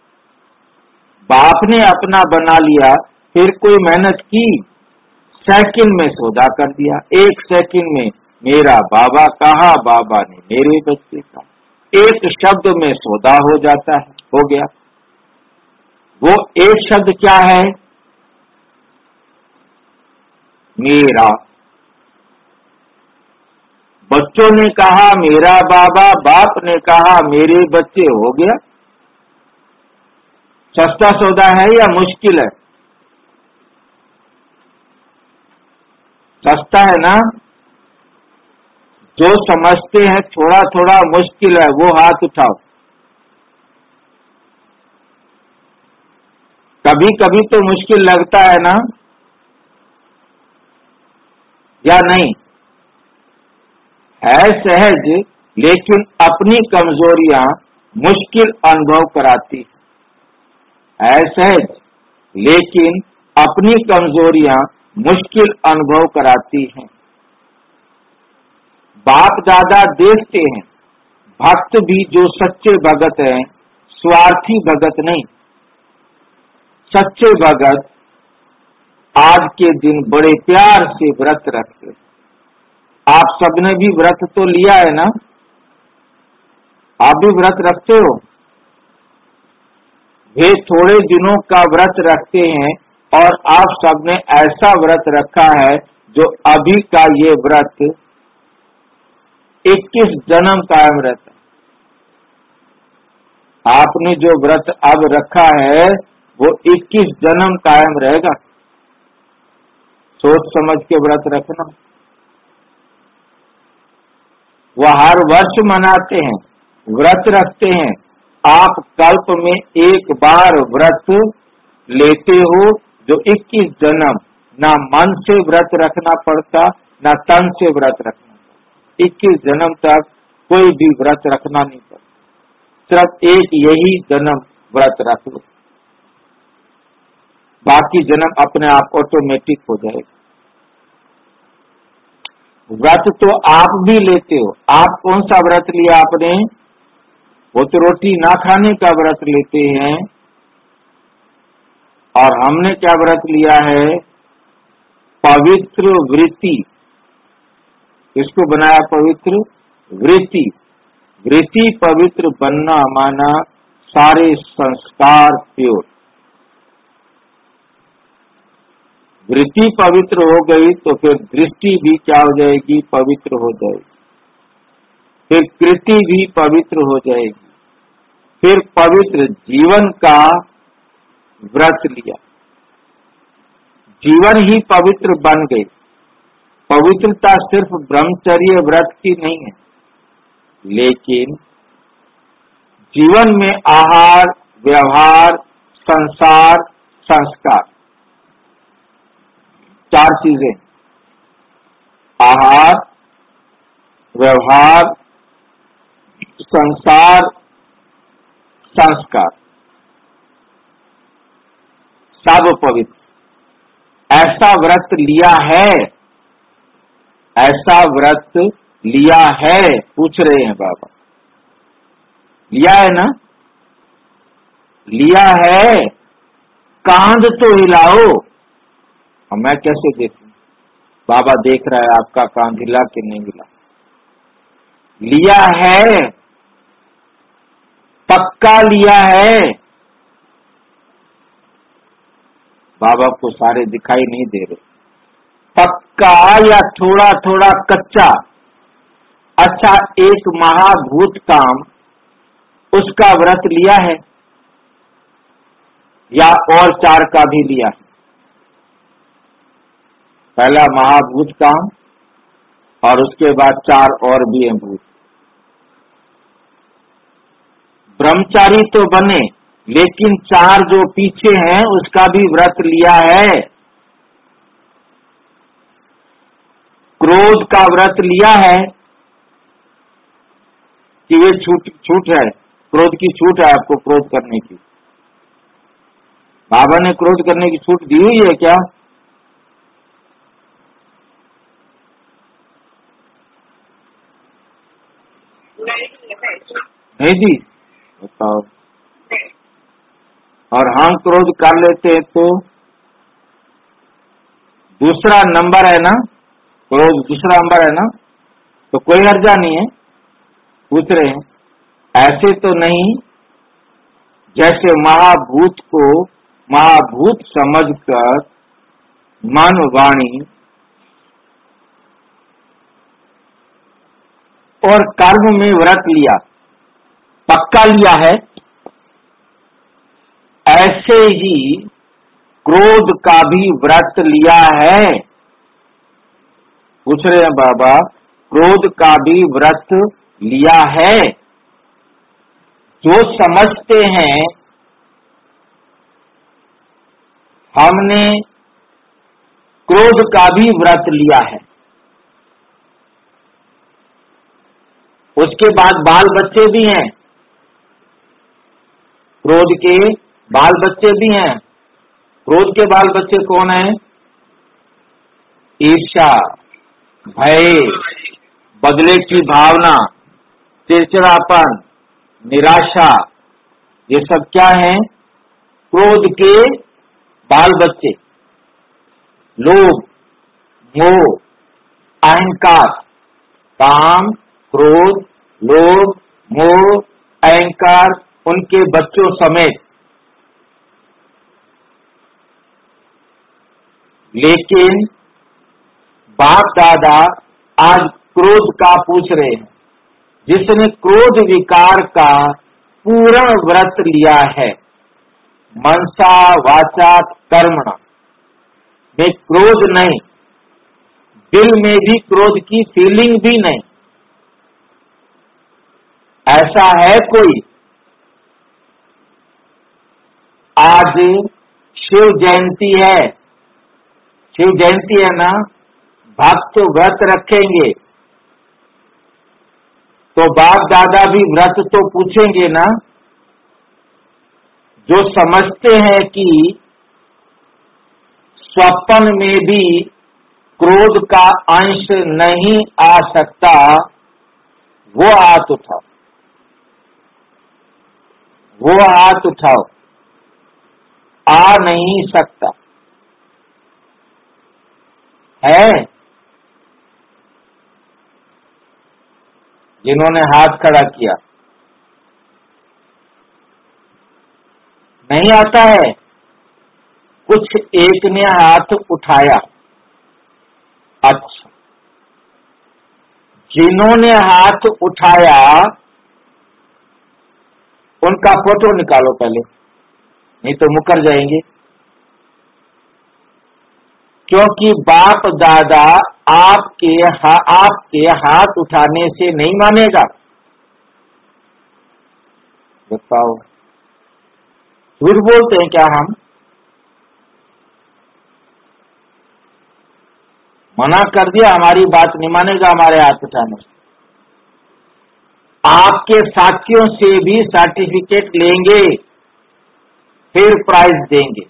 बाप ने अपना बना लिया फिर कोई मेहनत की? सेकंड में सौदा कर दिया, एक सेकंड में मेरा बाबा कहा, बाबा ने मेरे बच्चे का, एक शब्द में सौदा हो जाता है, हो गया। वो एक शब्द क्या है? मेरा। बच्चों ने कहा मेरा बाबा, बाप ने कहा मेरे बच्चे, हो गया। सस्ता सौदा है या मुश्किल है? सस्ता है ना। जो समझते हैं थोड़ा थोड़ा मुश्किल है वो हाथ उठाओ। कभी कभी तो मुश्किल लगता है ना, या नहीं? है सहज, लेकिन अपनी कमजोरियां मुश्किल अनुभव कराती है। है सहज, लेकिन अपनी कमजोरियां मुश्किल अनुभव कराती हैं। बाप दादा देखते हैं, भक्त भी जो सच्चे भगत हैं, स्वार्थी भगत नहीं। सच्चे भगत आज के दिन बड़े प्यार से व्रत रखते। आप सबने भी व्रत तो लिया है ना? आप भी व्रत रखते हो? वे थोड़े दिनों का व्रत रखते हैं और आप सबने ऐसा व्रत रखा है जो अभी का ये व्रत इक्कीस जन्म कायम रहता है। आपने जो व्रत अब रखा है वो इक्कीस जन्म कायम रहेगा। सोच समझ के व्रत रखना। वह हर वर्ष मनाते हैं, व्रत रखते हैं। आप कल्प में एक बार व्रत लेते हो जो इक्कीस जन्म, ना मन से व्रत रखना पड़ता ना तन से व्रत रखना पड़ता। इक्कीस जन्म तक कोई भी व्रत रखना नहीं पड़ता, सिर्फ एक यही जन्म व्रत रख लो, बाकी जन्म अपने आप ऑटोमेटिक हो जाएगा। व्रत तो आप भी लेते हो। आप कौन सा व्रत लिया आपने? वो तो रोटी ना खाने का व्रत लेते हैं और हमने क्या व्रत लिया है? पवित्र वृत्ति। किसको बनाया पवित्र? वृत्ति। वृत्ति पवित्र बनना माना सारे संस्कार प्योर। वृत्ति पवित्र हो गई तो फिर दृष्टि भी क्या हो जाएगी? पवित्र हो जाएगी। फिर कृति भी पवित्र हो जाएगी। फिर पवित्र जीवन का व्रत लिया, जीवन ही पवित्र बन गई। पवित्रता सिर्फ ब्रह्मचर्य व्रत की नहीं है, लेकिन जीवन में आहार, व्यवहार, संसार, संस्कार, चार चीजें, आहार, व्यवहार, संसार, संस्कार, सब पवित्र। ऐसा व्रत लिया है, ऐसा व्रत लिया है, पूछ रहे हैं बाबा। लिया है ना? लिया है, कांध तो हिलाओ। और मैं कैसे देखूं? बाबा देख रहा है आपका कांध हिला कि नहीं हिला। लिया है, पक्का लिया है। बाबा को सारे दिखाई नहीं दे रहे। पक्का या थोड़ा थोड़ा कच्चा? अच्छा, एक महाभूत काम, उसका व्रत लिया है या और चार का भी लिया है? पहला महाभूत काम और उसके बाद चार और भी हैं भूत। ब्रह्मचारी तो बने, लेकिन चार जो पीछे हैं उसका भी व्रत लिया है। क्रोध का व्रत लिया है कि वे छूट छूट है, क्रोध की छूट है आपको क्रोध करने की। बाबा ने क्रोध करने की छूट दी हुई है क्या? नहीं दी, बताओ। और हम क्रोध कर लेते हैं तो दूसरा नंबर है ना, क्रोध दूसरा नंबर है ना, तो कोई हर्जा नहीं है। पूछ रहे हैं ऐसे तो नहीं, जैसे महाभूत को महाभूत समझकर मन, वाणी और कर्म में व्रत लिया, पक्का लिया है, ऐसे ही क्रोध का भी व्रत लिया है। पूछ रहे हैं बाबा, क्रोध का भी व्रत लिया है। जो समझते हैं हमने क्रोध का भी व्रत लिया है। उसके बाद बाल बच्चे भी हैं, क्रोध के बाल बच्चे भी हैं। क्रोध के बाल बच्चे कौन हैं? ईर्ष्या, भय, बदले की भावना, चिड़चिड़ापन, निराशा, ये सब क्या है? क्रोध के बाल बच्चे। लोभ, मोह, अहंकार, काम, क्रोध, लोभ, मोह, अहंकार, उनके बच्चों समेत। लेकिन बाप दादा आज क्रोध का पूछ रहे हैं। जिसने क्रोध विकार का पूर्ण व्रत लिया है, मनसा वाचा कर्मणा में क्रोध नहीं, दिल में भी क्रोध की फीलिंग भी नहीं, ऐसा है कोई? आज शिव जयंती है, शिव जयंती है ना, भक्त व्रत रखेंगे तो बाप दादा भी व्रत तो पूछेंगे ना। जो समझते हैं कि स्वप्न में भी क्रोध का अंश नहीं आ सकता, वो हाथ उठाओ, वो हाथ उठाओ। आ नहीं सकता है। जिन्होंने हाथ खड़ा किया, नहीं आता है। कुछ एक ने हाथ उठाया। अच्छा, जिन्होंने हाथ उठाया उनका फोटो निकालो पहले, नहीं तो मुकर जाएंगे। क्योंकि बाप दादा आपके हा, आपके हाथ उठाने से नहीं मानेगा। बताओ, झूठ बोलते हैं क्या हम? मना कर दिया, हमारी बात नहीं मानेगा हमारे हाथ उठाने से। आपके साथियों से भी सर्टिफिकेट लेंगे, फिर प्राइज देंगे।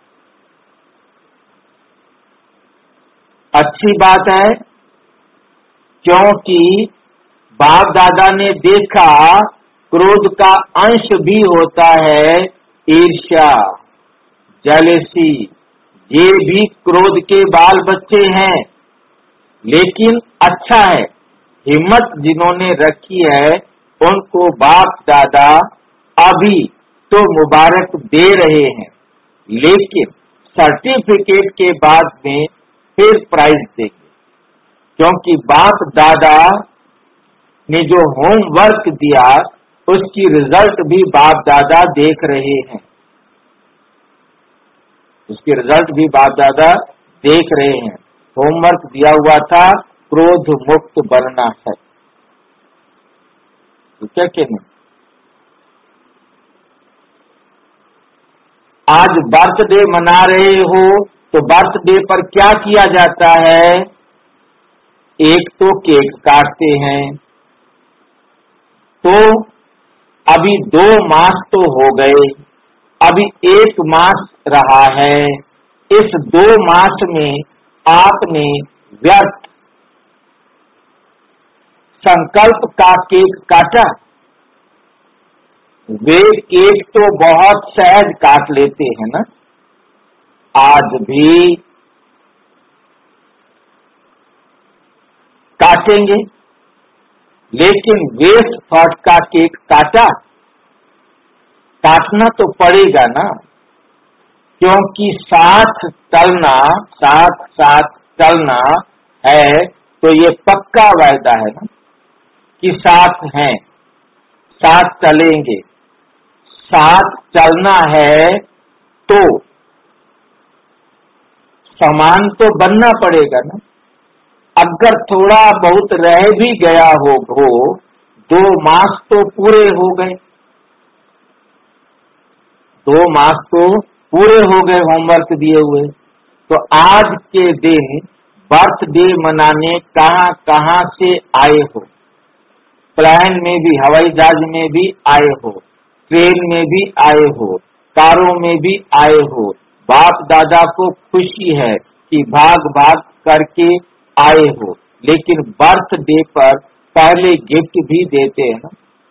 अच्छी बात है, क्योंकि बाप दादा ने देखा क्रोध का अंश भी होता है ईर्ष्या, जेलेसी। ये भी क्रोध के बाल बच्चे हैं, लेकिन अच्छा है, हिम्मत जिन्होंने रखी है उनको बाप दादा अभी तो मुबारक दे रहे हैं, लेकिन सर्टिफिकेट के बाद में फिर प्राइज देंगे। क्योंकि बाप दादा ने जो होमवर्क दिया उसकी रिजल्ट भी बाप दादा देख रहे हैं, उसकी रिजल्ट भी बाप दादा देख रहे हैं। होमवर्क दिया हुआ था क्रोध मुक्त बनना है, ठीक है कि नहीं? आज बर्थडे मना रहे हो तो बर्थडे पर क्या किया जाता है? एक तो केक काटते हैं, तो अभी दो मास तो हो गए, अभी एक मास रहा है। इस दो मास में आपने व्यर्थ संकल्प का केक काटा। वे केक तो बहुत सहज काट लेते हैं ना, आज भी काटेंगे, लेकिन वेस्ट थॉट का केक काटा, काटना तो पड़ेगा ना, क्योंकि साथ चलना, साथ साथ चलना है तो ये पक्का वायदा है ना कि साथ हैं, साथ चलेंगे। साथ चलना है तो समान तो बनना पड़ेगा ना। अगर थोड़ा बहुत रह भी गया हो, हो दो मास तो पूरे हो गए, दो मास तो पूरे हो गए होमवर्क दिए हुए। तो आज के दिन बर्थडे मनाने कहां कहां से आए हो? प्लेन में भी, हवाई जहाज में भी आए हो, ट्रेन में भी आए हो, कारों में भी आए हो। बाप दादा को खुशी है कि भाग भाग करके आए हो, लेकिन बर्थडे पर पहले गिफ्ट भी देते हैं ना।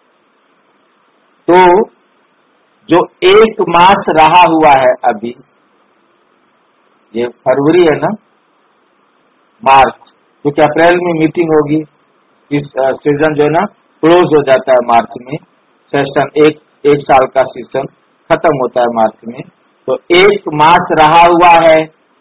तो जो एक मास रहा हुआ है अभी, ये फरवरी है ना, मार्च, क्योंकि अप्रैल में मीटिंग होगी, इस सीजन जो है ना क्लोज हो जाता है मार्च में, सेशन एक एक साल का सेशन खत्म होता है मार्च में। तो एक मास रहा हुआ है,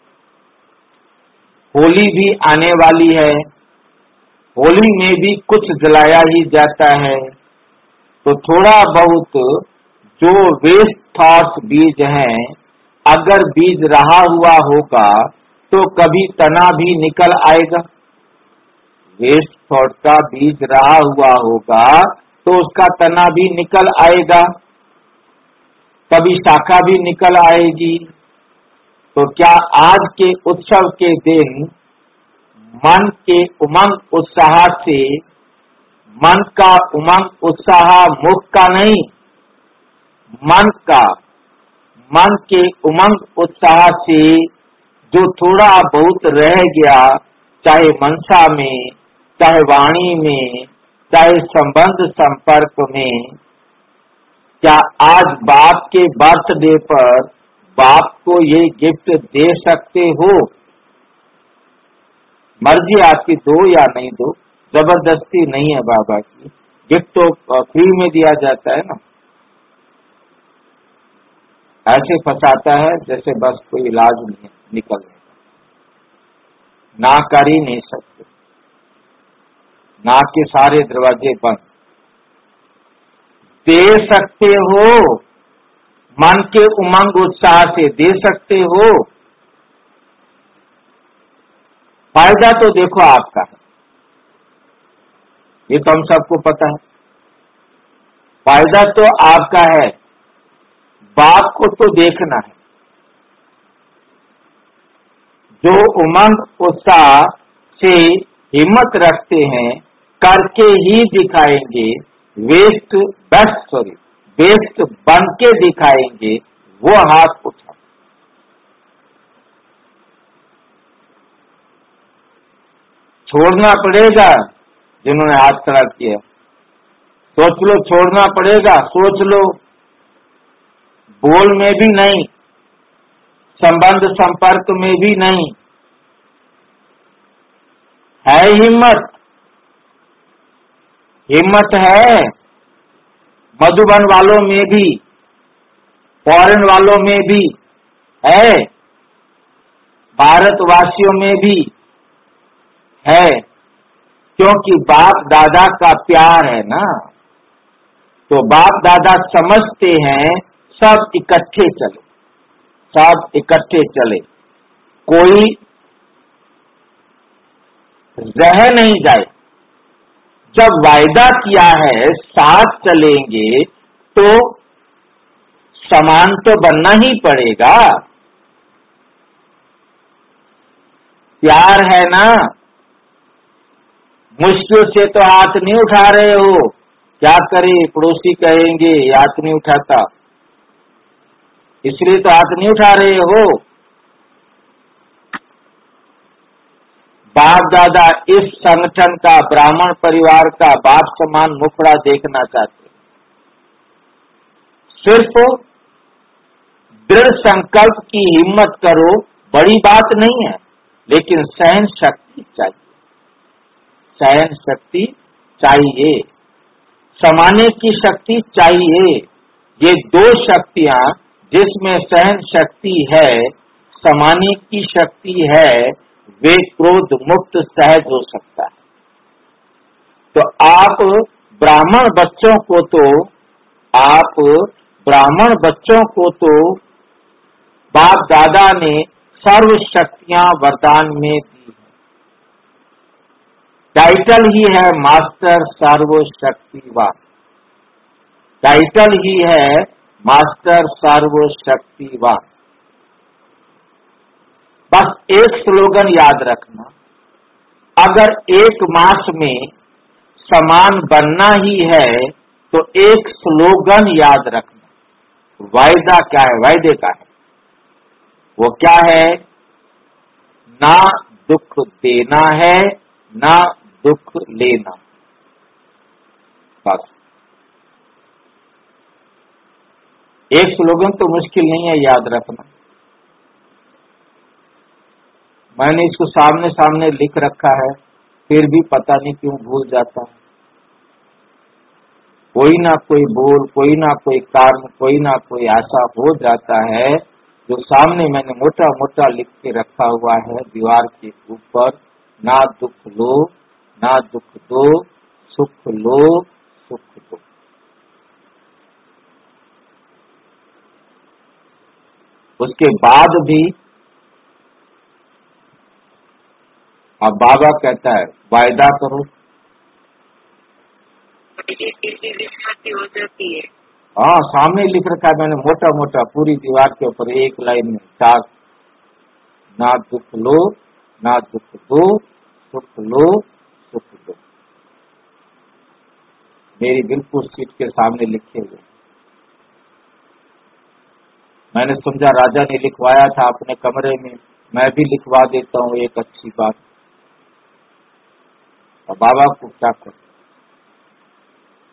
होली भी आने वाली है, होली में भी कुछ जलाया ही जाता है। तो थोड़ा बहुत जो वेस्ट थॉट्स बीज हैं, अगर बीज रहा हुआ होगा तो कभी तना भी निकल आएगा। वेस्ट थॉट का बीज रहा हुआ होगा तो उसका तना भी निकल आएगा, कभी शाखा भी निकल आएगी। तो क्या आज के उत्सव के दिन मन के उमंग उत्साह से, मन का उमंग उत्साह मुख का नहीं, मन का, मन के उमंग उत्साह से जो थोड़ा बहुत रह गया, चाहे मनसा में, चाहे वाणी में, चाहे संबंध संपर्क में, क्या आज बाप के बर्थडे पर बाप को ये गिफ्ट दे सकते हो, मर्जी आपकी दो या नहीं दो, जबरदस्ती नहीं है बाबा की। गिफ्ट तो फ्री में दिया जाता है ना, ऐसे फंसाता है जैसे बस कोई इलाज नहीं है निकलने का। ना कर ही नहीं सकते, ना के सारे दरवाजे बंद। दे सकते हो, मन के उमंग उत्साह से दे सकते हो। फायदा तो देखो आपका है, ये तो हम सबको पता है। फायदा तो आपका है, बाप को तो देखना है। जो उमंग उत्साह से हिम्मत रखते हैं, करके ही दिखाएंगे, वेस्ट बेस्ट सॉरी बेस्ट बन के दिखाएंगे, वो हाथ उठा। छोड़ना पड़ेगा जिन्होंने हाथ खड़ा किया, सोच लो, छोड़ना पड़ेगा, सोच लो। बोल में भी नहीं, संबंध संपर्क में भी नहीं, है हिम्मत। हिम्मत है मधुबन वालों में भी, फॉरेन वालों में भी है, भारतवासियों में भी है, क्योंकि बाप दादा का प्यार है ना। तो बाप दादा समझते हैं सब इकट्ठे चले, सब इकट्ठे चले, कोई रह नहीं जाए। जब वायदा किया है साथ चलेंगे तो समान तो बनना ही पड़ेगा। प्यार है ना, मुश्किल से तो हाथ नहीं उठा रहे हो, क्या करे पड़ोसी कहेंगे हाथ नहीं उठाता, इसलिए तो हाथ नहीं उठा रहे हो। बाप दादा इस संगठन का, ब्राह्मण परिवार का बाप समान मुखड़ा देखना चाहते। सिर्फ दृढ़ संकल्प की हिम्मत करो, बड़ी बात नहीं है, लेकिन सहन शक्ति चाहिए, सहन शक्ति चाहिए, समाने की शक्ति चाहिए। ये दो शक्तियां, जिसमें सहन शक्ति है, समाने की शक्ति है, वे क्रोध मुक्त सहज हो सकता है। तो आप ब्राह्मण बच्चों को तो आप ब्राह्मण बच्चों को तो बाप दादा ने सर्व शक्तियां वरदान में दी है। टाइटल ही है मास्टर सर्वशक्तिवान, टाइटल ही है मास्टर सर्वशक्तिवान। बस एक स्लोगन याद रखना, अगर एक मास में समान बनना ही है तो एक स्लोगन याद रखना। वायदा क्या है, वायदे का है, वो क्या है? ना दुख देना है, ना दुख लेना। बस एक स्लोगन तो मुश्किल नहीं है याद रखना। मैंने इसको सामने सामने लिख रखा है, फिर भी पता नहीं क्यों भूल जाता है। कोई ना कोई बोल, कोई ना कोई कारण, कोई ना कोई ऐसा हो जाता है जो सामने मैंने मोटा मोटा लिख के रखा हुआ है दीवार के ऊपर। ना दुख लो, ना दुख दो, सुख लो, सुख दो। उसके बाद भी अब बाबा कहता है वायदा करो। हो जाती है। हाँ, सामने लिख रखा है मैंने मोटा मोटा पूरी दीवार के ऊपर एक लाइन में चार। ना दुख लो, ना दुख दो, सुख लो, सुख दो। मेरी बिल्कुल सीट के सामने लिखे हुए। मैंने समझा राजा ने लिखवाया था अपने कमरे में, मैं भी लिखवा देता हूँ एक अच्छी बात। और बाबा को क्या करूं?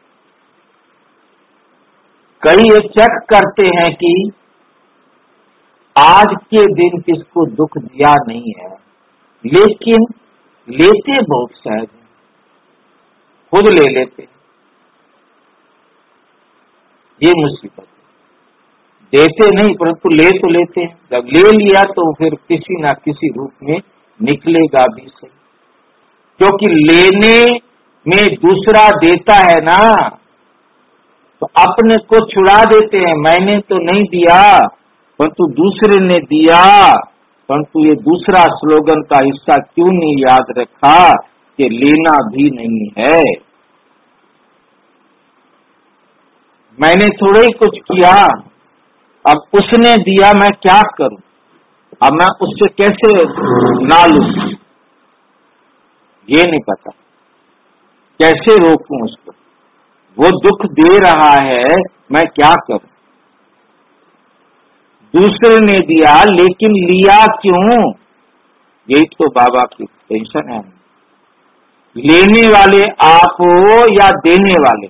कई ये चेक करते हैं कि आज के दिन किसको दुख दिया नहीं है, लेकिन लेते बहुत सहज हैं, खुद ले लेते, ये मुसीबत है। देते नहीं परंतु ले तो लेते हैं। जब ले लिया तो फिर किसी ना किसी रूप में निकलेगा भी सही, क्योंकि लेने में दूसरा देता है ना, तो अपने को छुड़ा देते हैं। मैंने तो नहीं दिया परंतु दूसरे ने दिया। परंतु ये दूसरा स्लोगन का हिस्सा क्यों नहीं याद रखा कि लेना भी नहीं है। मैंने थोड़ा ही कुछ किया, अब उसने दिया, मैं क्या करूं, अब मैं उससे कैसे ना लूं, ये नहीं पता, कैसे रोकूं उसको। वो दुख दे रहा है, मैं क्या करूं। दूसरे ने दिया लेकिन लिया क्यों, यही तो बाबा की टेंशन है। लेने वाले आप हो या देने वाले।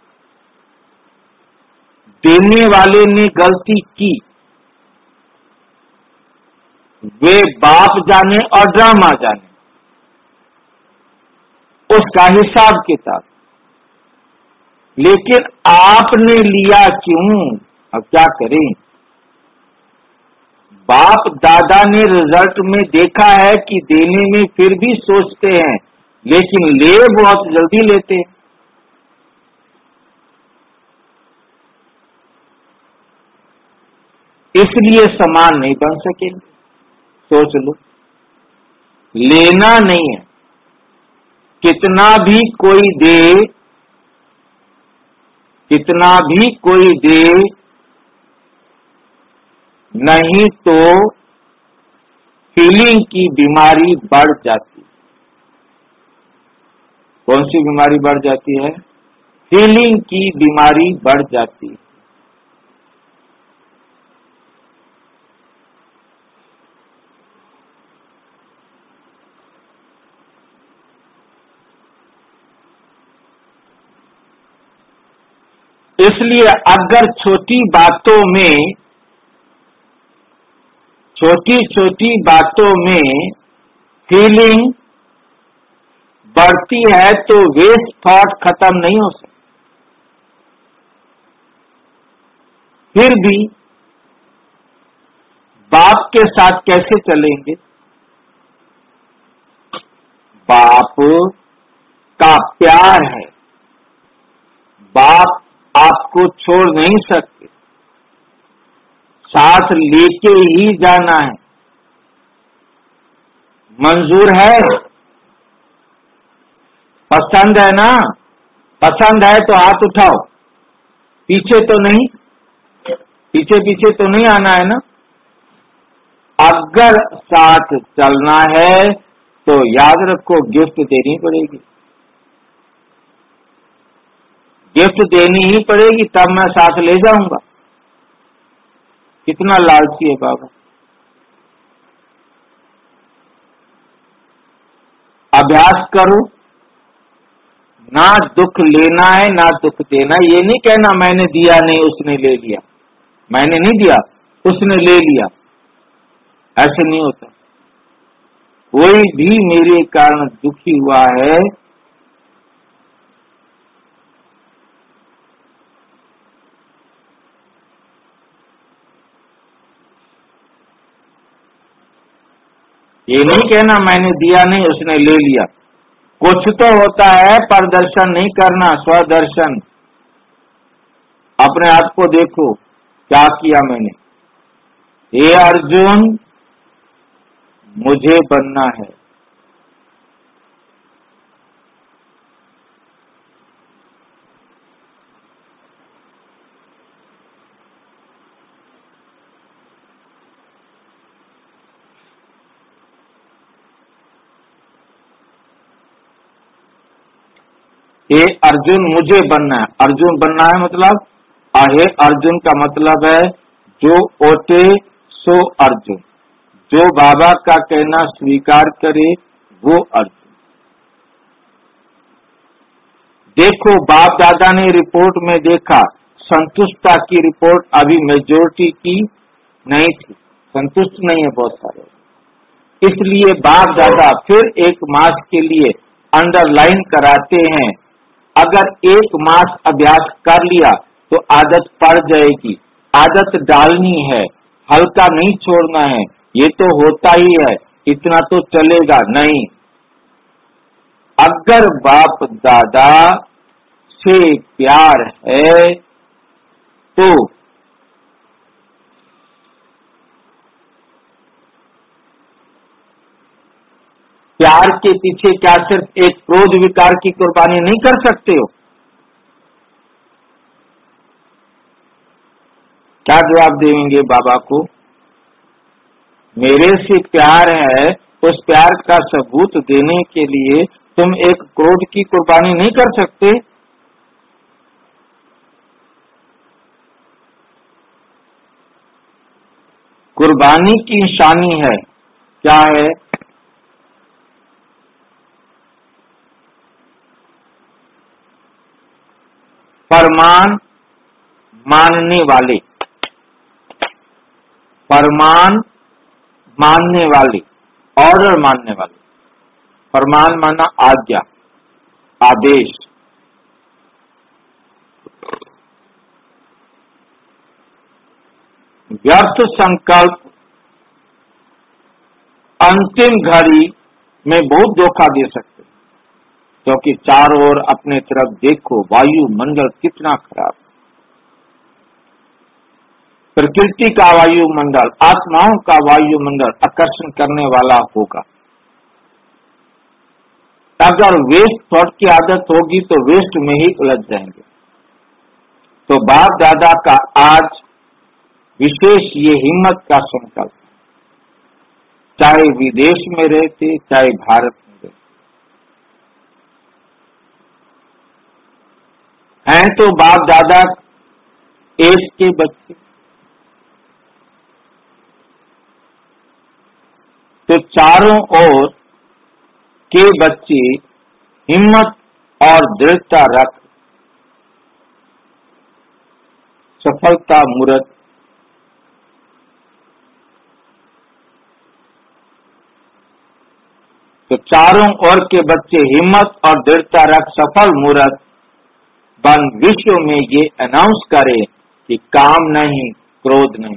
देने वाले ने गलती की, वे बाप जाने और ड्रामा जाने, उसका हिसाब किताब। लेकिन आपने लिया क्यों, अब क्या करें। बाप दादा ने रिजल्ट में देखा है कि देने में फिर भी सोचते हैं, लेकिन ले बहुत जल्दी लेते हैं। इसलिए समान नहीं बन सकेंगे। सोच लो, लेना नहीं है, कितना भी कोई दे, कितना भी कोई दे, नहीं तो फीलिंग की बीमारी बढ़ जाती। कौन सी बीमारी बढ़ जाती है, फीलिंग की बीमारी बढ़ जाती है। इसलिए अगर छोटी बातों में छोटी छोटी बातों में फीलिंग बढ़ती है तो वेस्ट थॉट खत्म नहीं हो सकता। फिर भी बाप के साथ कैसे चलेंगे। बाप का प्यार है, बाप आपको छोड़ नहीं सकते, साथ लेके ही जाना है। मंजूर है, पसंद है ना, पसंद है तो हाथ उठाओ, पीछे तो नहीं, पीछे पीछे तो नहीं आना है ना। अगर साथ चलना है तो याद रखो गिफ्ट देनी पड़ेगी, गिफ्ट देनी ही पड़ेगी, तब मैं साथ ले जाऊंगा। कितना लालची है बाबा। अभ्यास करो, ना दुख लेना है ना दुख देना। ये नहीं कहना मैंने दिया नहीं उसने ले लिया, मैंने नहीं दिया उसने ले लिया, ऐसे नहीं होता। कोई भी मेरे कारण दुखी हुआ है, ये नहीं कहना मैंने दिया नहीं उसने ले लिया। कुछ तो होता है, प्रदर्शन नहीं करना, स्वदर्शन। अपने आप को देखो, क्या किया मैंने। हे अर्जुन, मुझे बनना है। हे अर्जुन, मुझे बनना है। अर्जुन बनना है मतलब, हे अर्जुन का मतलब है जो ओटे सो अर्जुन, जो बाबा का कहना स्वीकार करे वो अर्जुन। देखो, बाप दादा ने रिपोर्ट में देखा, संतुष्टता की रिपोर्ट अभी मेजोरिटी की नहीं थी, संतुष्ट नहीं है बहुत सारे। इसलिए बाप दादा फिर एक मास के लिए अंडरलाइन कराते हैं, अगर एक मास अभ्यास कर लिया तो आदत पड़ जाएगी। आदत डालनी है, हल्का नहीं छोड़ना है। ये तो होता ही है, इतना तो चलेगा नहीं। अगर बाप दादा से प्यार है तो प्यार के पीछे क्या सिर्फ एक क्रोध विकार की कुर्बानी नहीं कर सकते हो? क्या जवाब देंगे बाबा को? मेरे से प्यार है, उस प्यार का सबूत देने के लिए तुम एक क्रोध की कुर्बानी नहीं कर सकते? कुर्बानी की निशानी है, क्या है? फरमान मानने वाले, फरमान मानने वाले, ऑर्डर मानने वाले। फरमान माना आज्ञा, आदेश। व्यर्थ संकल्प अंतिम घड़ी में बहुत धोखा दे सकते, क्योंकि चारों ओर अपने तरफ देखो, वायुमंडल कितना खराब। प्रकृति का वायुमंडल, आत्माओं का वायुमंडल आकर्षण करने वाला होगा। अगर वेस्ट थॉट की आदत होगी तो वेस्ट में ही उलझ जाएंगे। तो बाप दादा का आज विशेष ये हिम्मत का संकल्प, चाहे विदेश में रहते चाहे भारत में रहते, हैं तो बाप दादा एज के बच्चे, तो चारों ओर के बच्चे हिम्मत और दृढ़ता रख सफलता मूर्त तो चारों ओर के बच्चे हिम्मत और दृढ़ता रख सफल मूर्त बन विश्व में ये अनाउंस करें कि काम नहीं, क्रोध नहीं।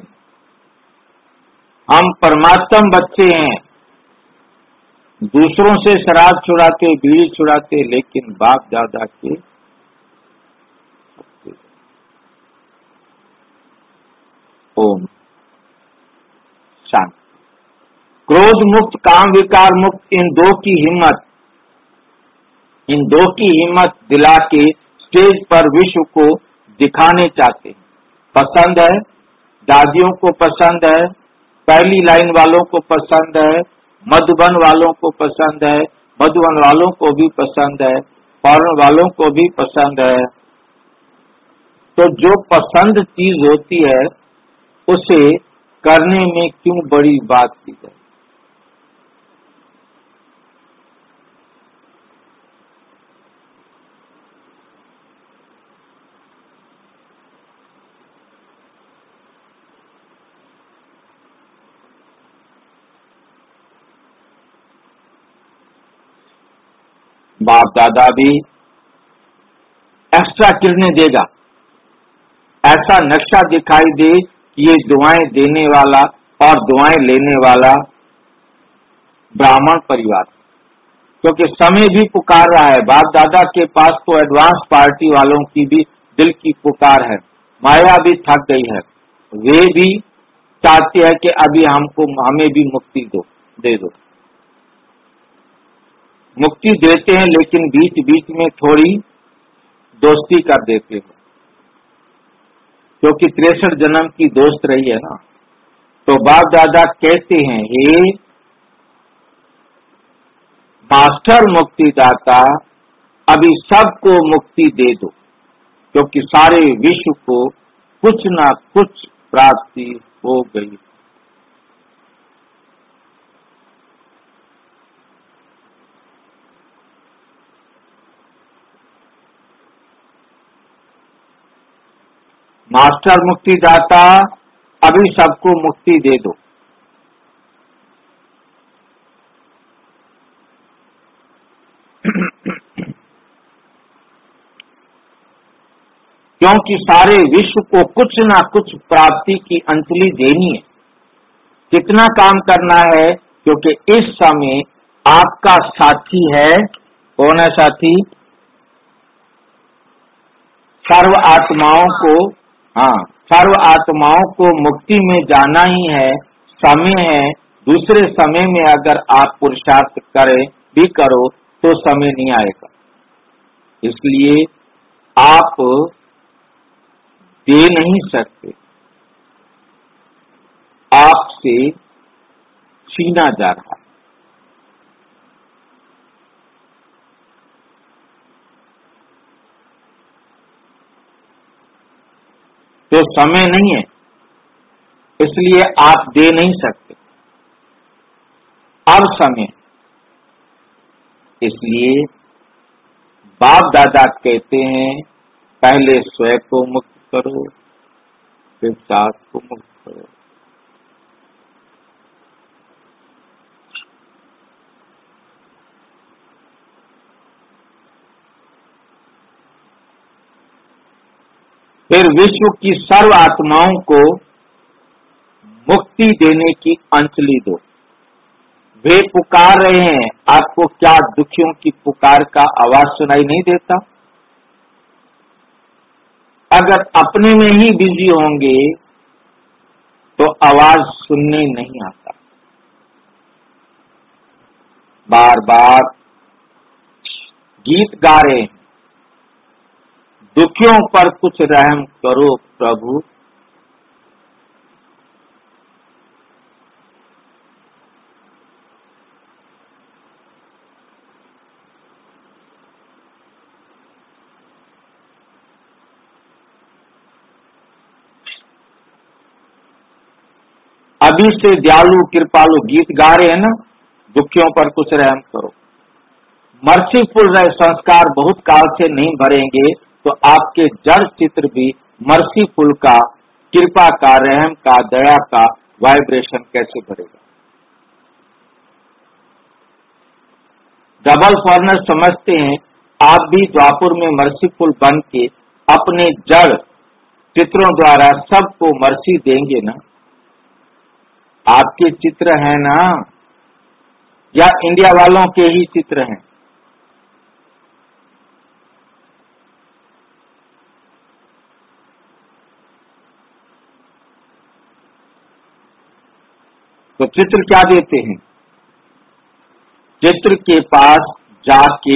हम परमात्म बच्चे हैं, दूसरों से शराब छुड़ाते, बीड़ी छुड़ाते, लेकिन बाप दादा के ओम शांति। क्रोध मुक्त, काम विकार मुक्त, इन दो की हिम्मत, इन दो की हिम्मत दिला के स्टेज पर विश्व को दिखाने चाहते हैं। पसंद है, दादियों को पसंद है, पहली लाइन वालों को पसंद है, मधुबन वालों को पसंद है, मधुबन वालों को भी पसंद है, फॉरेन वालों को भी पसंद है। तो जो पसंद चीज होती है उसे करने में क्यों बड़ी बात की जाए? बाप दादा भी एक्स्ट्रा किरणें देगा, ऐसा नक्शा दिखाई दे कि ये दुआएं देने वाला और दुआएं लेने वाला ब्राह्मण परिवार, क्योंकि समय भी पुकार रहा है। बाप दादा के पास तो एडवांस पार्टी वालों की भी दिल की पुकार है, माया भी थक गई है, वे भी चाहते हैं कि अभी हमको हमें भी मुक्ति दो, दे दो। मुक्ति देते हैं लेकिन बीच बीच में थोड़ी दोस्ती कर देते हो, क्योंकि तिरसठ जन्म की दोस्त रही है ना। तो बाप दादा कहते हैं, हे मास्टर मुक्तिदाता, अभी सबको मुक्ति दे दो, क्योंकि सारे विश्व को कुछ ना कुछ प्राप्ति हो गई। मास्टर मुक्तिदाता, अभी सबको मुक्ति दे दो। क्योंकि सारे विश्व को कुछ ना कुछ प्राप्ति की अंजलि देनी है। कितना काम करना है, क्योंकि इस समय आपका साथी है, कौन है साथी? सर्व आत्माओं को, हाँ, सर्व आत्माओं को मुक्ति में जाना ही है, समय है। दूसरे समय में अगर आप पुरुषार्थ करें भी करो तो समय नहीं आएगा। इसलिए आप दे नहीं सकते, आपसे छीना जा रहा है। तो समय नहीं है, इसलिए आप दे नहीं सकते। अब समय, इसलिए बाप दादा कहते हैं पहले स्वयं को मुक्त करो, फिर सास को मुक्त करो। फिर विश्व की सर्व आत्माओं को मुक्ति देने की अंजलि दो। वे पुकार रहे हैं, आपको क्या दुखियों की पुकार का आवाज सुनाई नहीं देता? अगर अपने में ही बिजी होंगे तो आवाज सुनने नहीं आता। बार बार गीत गा रहे हैं, दुखियों पर कुछ रहम करो प्रभु। अभी से दयालु कृपालु गीत गा रहे हैं ना, दुखियों पर कुछ रहम करो। मर्सीफुल रहे संस्कार बहुत काल से नहीं भरेंगे तो आपके जड़ चित्र भी मर्सीफुल का, कृपा का, रहम का, दया का वाइब्रेशन कैसे भरेगा? डबल फॉरनर समझते हैं, आप भी द्वापुर में मर्सीफुल बन के अपने जड़ चित्रों द्वारा सबको मर्सी देंगे ना। आपके चित्र हैं ना, या इंडिया वालों के ही चित्र हैं? तो चित्र क्या देते हैं? चित्र के पास जाके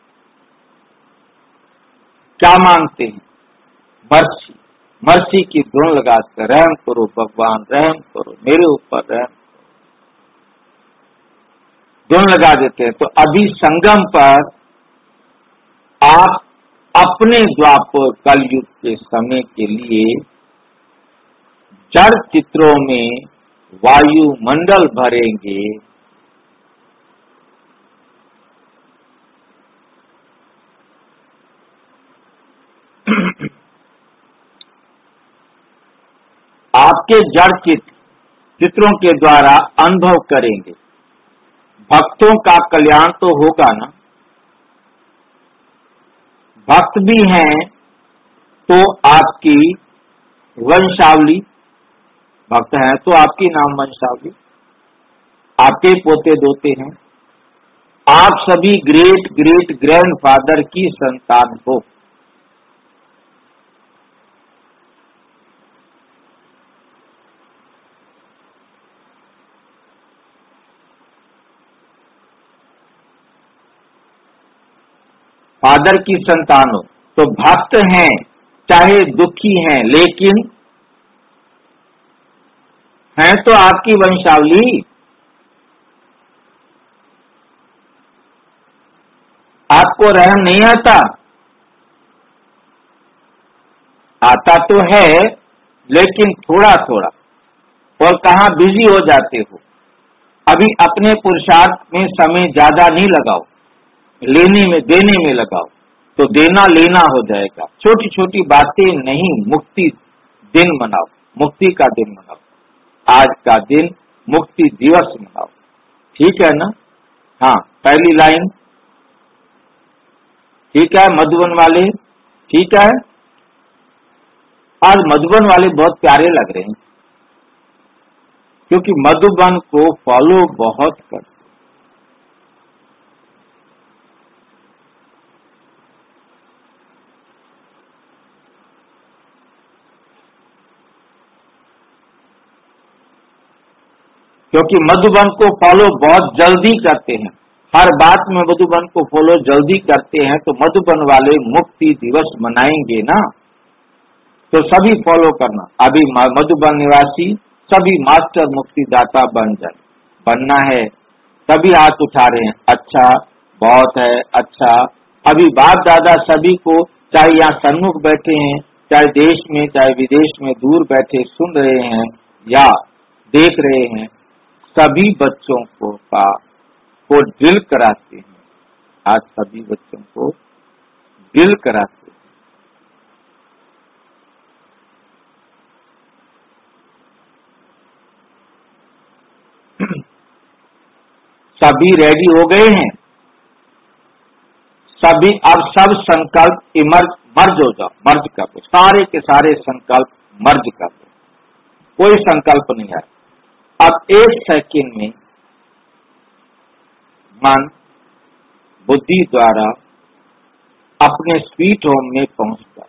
क्या मांगते हैं? मर्सी, मर्सी की धुन लगाकर रहम करो भगवान, रहम करो मेरे ऊपर, रहम धुन लगा देते हैं। तो अभी संगम पर आप अपने द्वापर कलयुग के समय के लिए जड़ चित्रों में वायुमंडल भरेंगे। आपके जड़ चित्र चित्रों के द्वारा अनुभव करेंगे। भक्तों का कल्याण तो होगा ना। भक्त भी हैं तो आपकी वंशावली, भक्त हैं तो आपकी नाम वंशावली, आपके पोते दोते हैं। आप सभी ग्रेट ग्रेट ग्रैंडफादर की संतान हो। फादर की संतान हो तो भक्त हैं, चाहे दुखी हैं, लेकिन हैं तो आपकी वंशावली। आपको रहम नहीं आता? आता तो है, लेकिन थोड़ा थोड़ा, और कहाँ बिजी हो जाते हो। अभी अपने पुरुषार्थ में समय ज्यादा नहीं लगाओ, लेने में देने में लगाओ, तो देना लेना हो जाएगा। छोटी छोटी बातें नहीं, मुक्ति दिन मनाओ, मुक्ति का दिन मनाओ। आज का दिन मुक्ति दिवस मनाओ, ठीक है ना? हाँ, पहली लाइन ठीक है, मधुबन वाले ठीक है। आज मधुबन वाले बहुत प्यारे लग रहे हैं, क्योंकि मधुबन को फॉलो बहुत कर, क्योंकि मधुबन को फॉलो बहुत जल्दी करते हैं, हर बात में मधुबन को फॉलो जल्दी करते हैं। तो मधुबन वाले मुक्ति दिवस मनाएंगे ना, तो सभी फॉलो करना। अभी मधुबन निवासी सभी मास्टर मुक्तिदाता बन जाए, बनना है, सभी हाथ उठा रहे हैं। अच्छा, बहुत है, अच्छा। अभी बाप दादा सभी को, चाहे यहाँ सन्मुख बैठे हैं, चाहे देश में चाहे विदेश में दूर बैठे सुन रहे हैं या देख रहे हैं, सभी बच्चों को का को ड्रिल कराते हैं। आज सभी बच्चों को ड्रिल कराते हैं। सभी रेडी हो गए हैं, सभी अब सब संकल्प इमर्ज मर्ज हो जाओ, मर्ज कर दो, सारे के सारे संकल्प मर्ज कर दो, कोई संकल्प नहीं है। अब एक सेकंड में मन बुद्धि द्वारा अपने स्वीट होम में पहुंचता।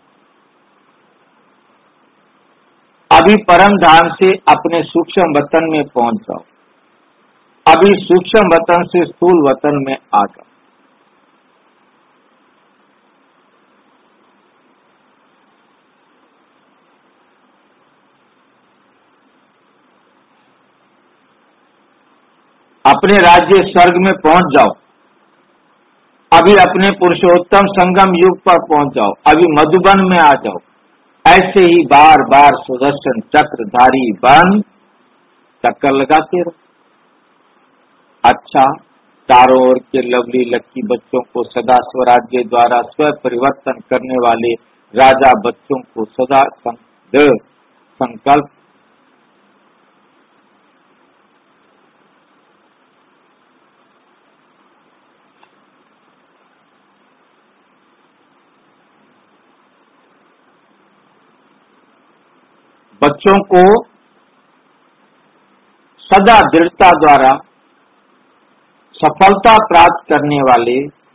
अभी परम धाम से अपने सूक्ष्म वतन में पहुंच जाओ, अभी सूक्ष्म वतन से स्थूल वतन में आ जाओ। अपने राज्य स्वर्ग में पहुंच जाओ, अभी अपने पुरुषोत्तम संगम युग पर पहुंच जाओ, अभी मधुबन में आ जाओ। ऐसे ही बार बार सुदर्शन चक्रधारी बन चक्कर लगाते रहो। अच्छा, चारों ओर के लवली लक्की बच्चों को सदा स्वराज्य द्वारा स्व परिवर्तन करने वाले राजा बच्चों को सदा संकल्प बच्चों को सदा दृढ़ता द्वारा सफलता प्राप्त करने वाले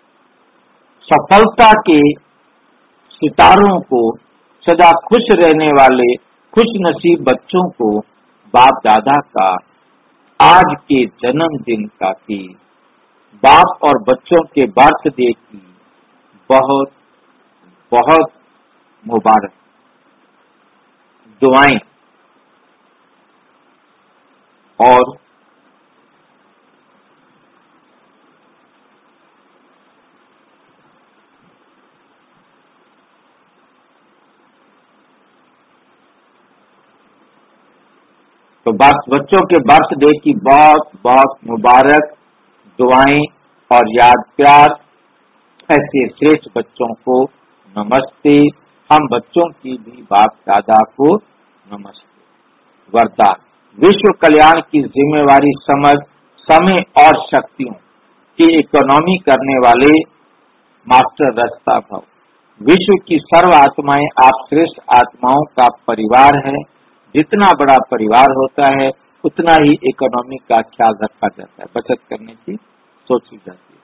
सफलता के सितारों को, सदा खुश रहने वाले खुश नसीब बच्चों को बाप दादा का आज के जन्मदिन का की, बाप और बच्चों के बर्थडे की बहुत बहुत मुबारक दुआएं। और तो बस बच्चों के बर्थडे की बहुत बहुत मुबारक दुआएं और याद प्यार। ऐसे श्रेष्ठ बच्चों को नमस्ते। हम बच्चों की भी बाप दादा को नमस्ते। वरदान, विश्व कल्याण की जिम्मेवारी समझ, समय और शक्तियों की इकोनॉमी करने वाले मास्टर रस्ता भव। विश्व की सर्व आत्माएं आप श्रेष्ठ आत्माओं का परिवार है। जितना बड़ा परिवार होता है उतना ही इकोनॉमी का ख्याल रखा जाता है, बचत करने की सोची जाती है।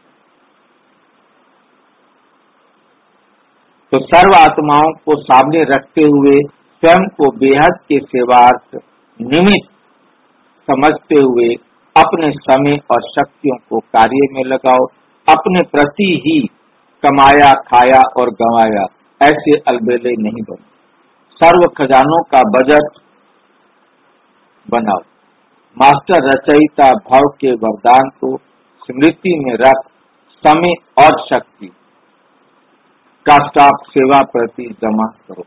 तो सर्व आत्माओं को सामने रखते हुए स्वयं को बेहद के सेवार्थ निमित्त समझते हुए अपने समय और शक्तियों को कार्य में लगाओ। अपने प्रति ही कमाया, खाया और गंवाया ऐसे अलबेले नहीं बनो। सर्व खजानों का बजट बनाओ। मास्टर रचयिता भाव के वरदान को स्मृति में रख समय और शक्ति का स्टॉक सेवा प्रति जमा करो।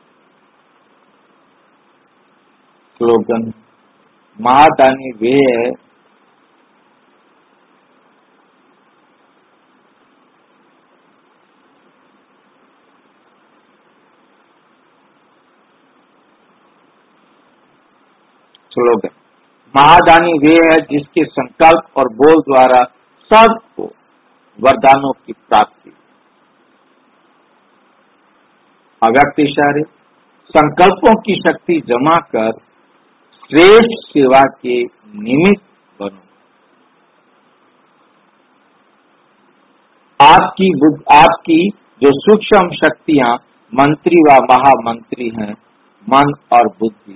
स्लोगन, महादानी वे है स्लोगन, महादानी वे है जिसके संकल्प और बोल द्वारा सबको वरदानों की प्राप्ति। अव्यक्त इशारे, संकल्पों की शक्ति जमा कर श्रेष्ठ सेवा के निमित्त बनो। आपकी बुद्ध आपकी जो सूक्ष्म शक्तियां मंत्री व महामंत्री हैं, मन और बुद्धि,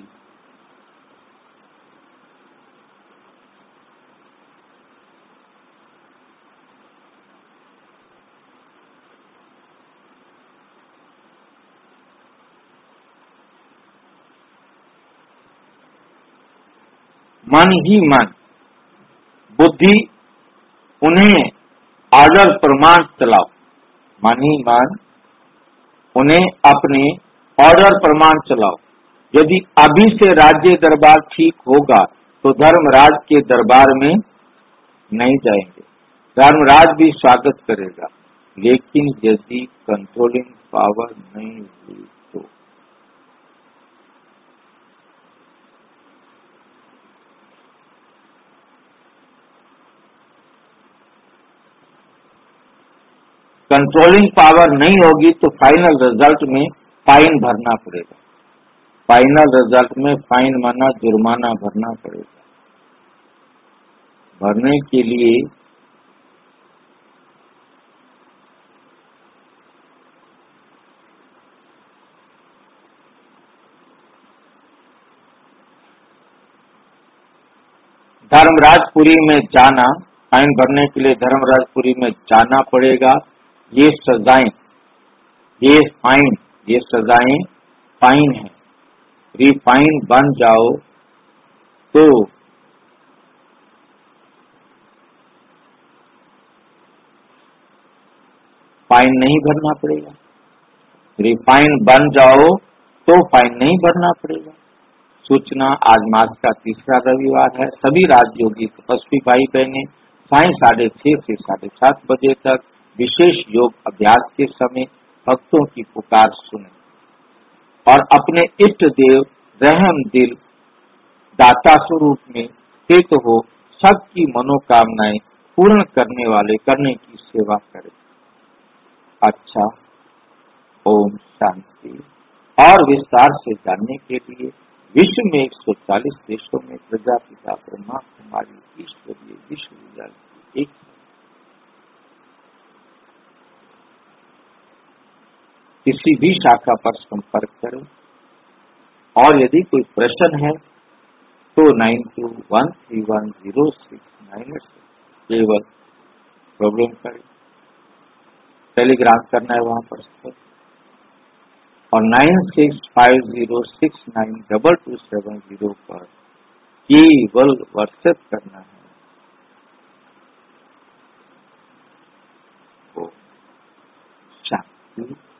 मन ही मन, बुद्धि उन्हें आदर प्रमाण चलाओ। मन ही मन, उन्हें अपने ऑर्डर प्रमाण चलाओ। यदि अभी से राज्य दरबार ठीक होगा तो धर्मराज के दरबार में नहीं जाएंगे, धर्मराज भी स्वागत करेगा। लेकिन यदि कंट्रोलिंग पावर नहीं हुई तो कंट्रोलिंग पावर नहीं होगी तो फाइनल रिजल्ट में फाइन भरना पड़ेगा। फाइनल रिजल्ट में फाइन माना जुर्माना भरना पड़ेगा। भरने के लिए धर्मराजपुरी में जाना, फाइन भरने के लिए धर्मराजपुरी में जाना पड़ेगा। ये सजाएं, ये फाइन, ये सजाएं फाइन है। रिफाइन बन जाओ तो फाइन नहीं भरना पड़ेगा। रिफाइन बन जाओ तो फाइन नहीं भरना पड़ेगा। सूचना, आज मास का तीसरा रविवार है। सभी राजयोगी तपस्वी भाई बहने साय साढ़े छह से साढ़े सात बजे तक विशेष योग अभ्यास के समय भक्तों की पुकार सुने और अपने इष्ट देव रहम दिल दाता स्वरूप में स्थित हो सबकी मनोकामनाएं पूर्ण करने वाले करने की सेवा करें। अच्छा, ओम शांति। और विस्तार से जानने के लिए विश्व में एक सौ चालीस देशों में प्रजापिता ब्रह्मा कुमारी ईश्वरीय विश्वविद्यालय की एक किसी भी शाखा पर संपर्क करें। और यदि कोई प्रश्न है तो nine two one three one zero six nine eight से केवल प्रॉब्लम करें। टेलीग्राम करना है वहां पर, और nine six five zero six nine double two seven zero पर केवल व्हाट्सएप करना है। ओ शांति।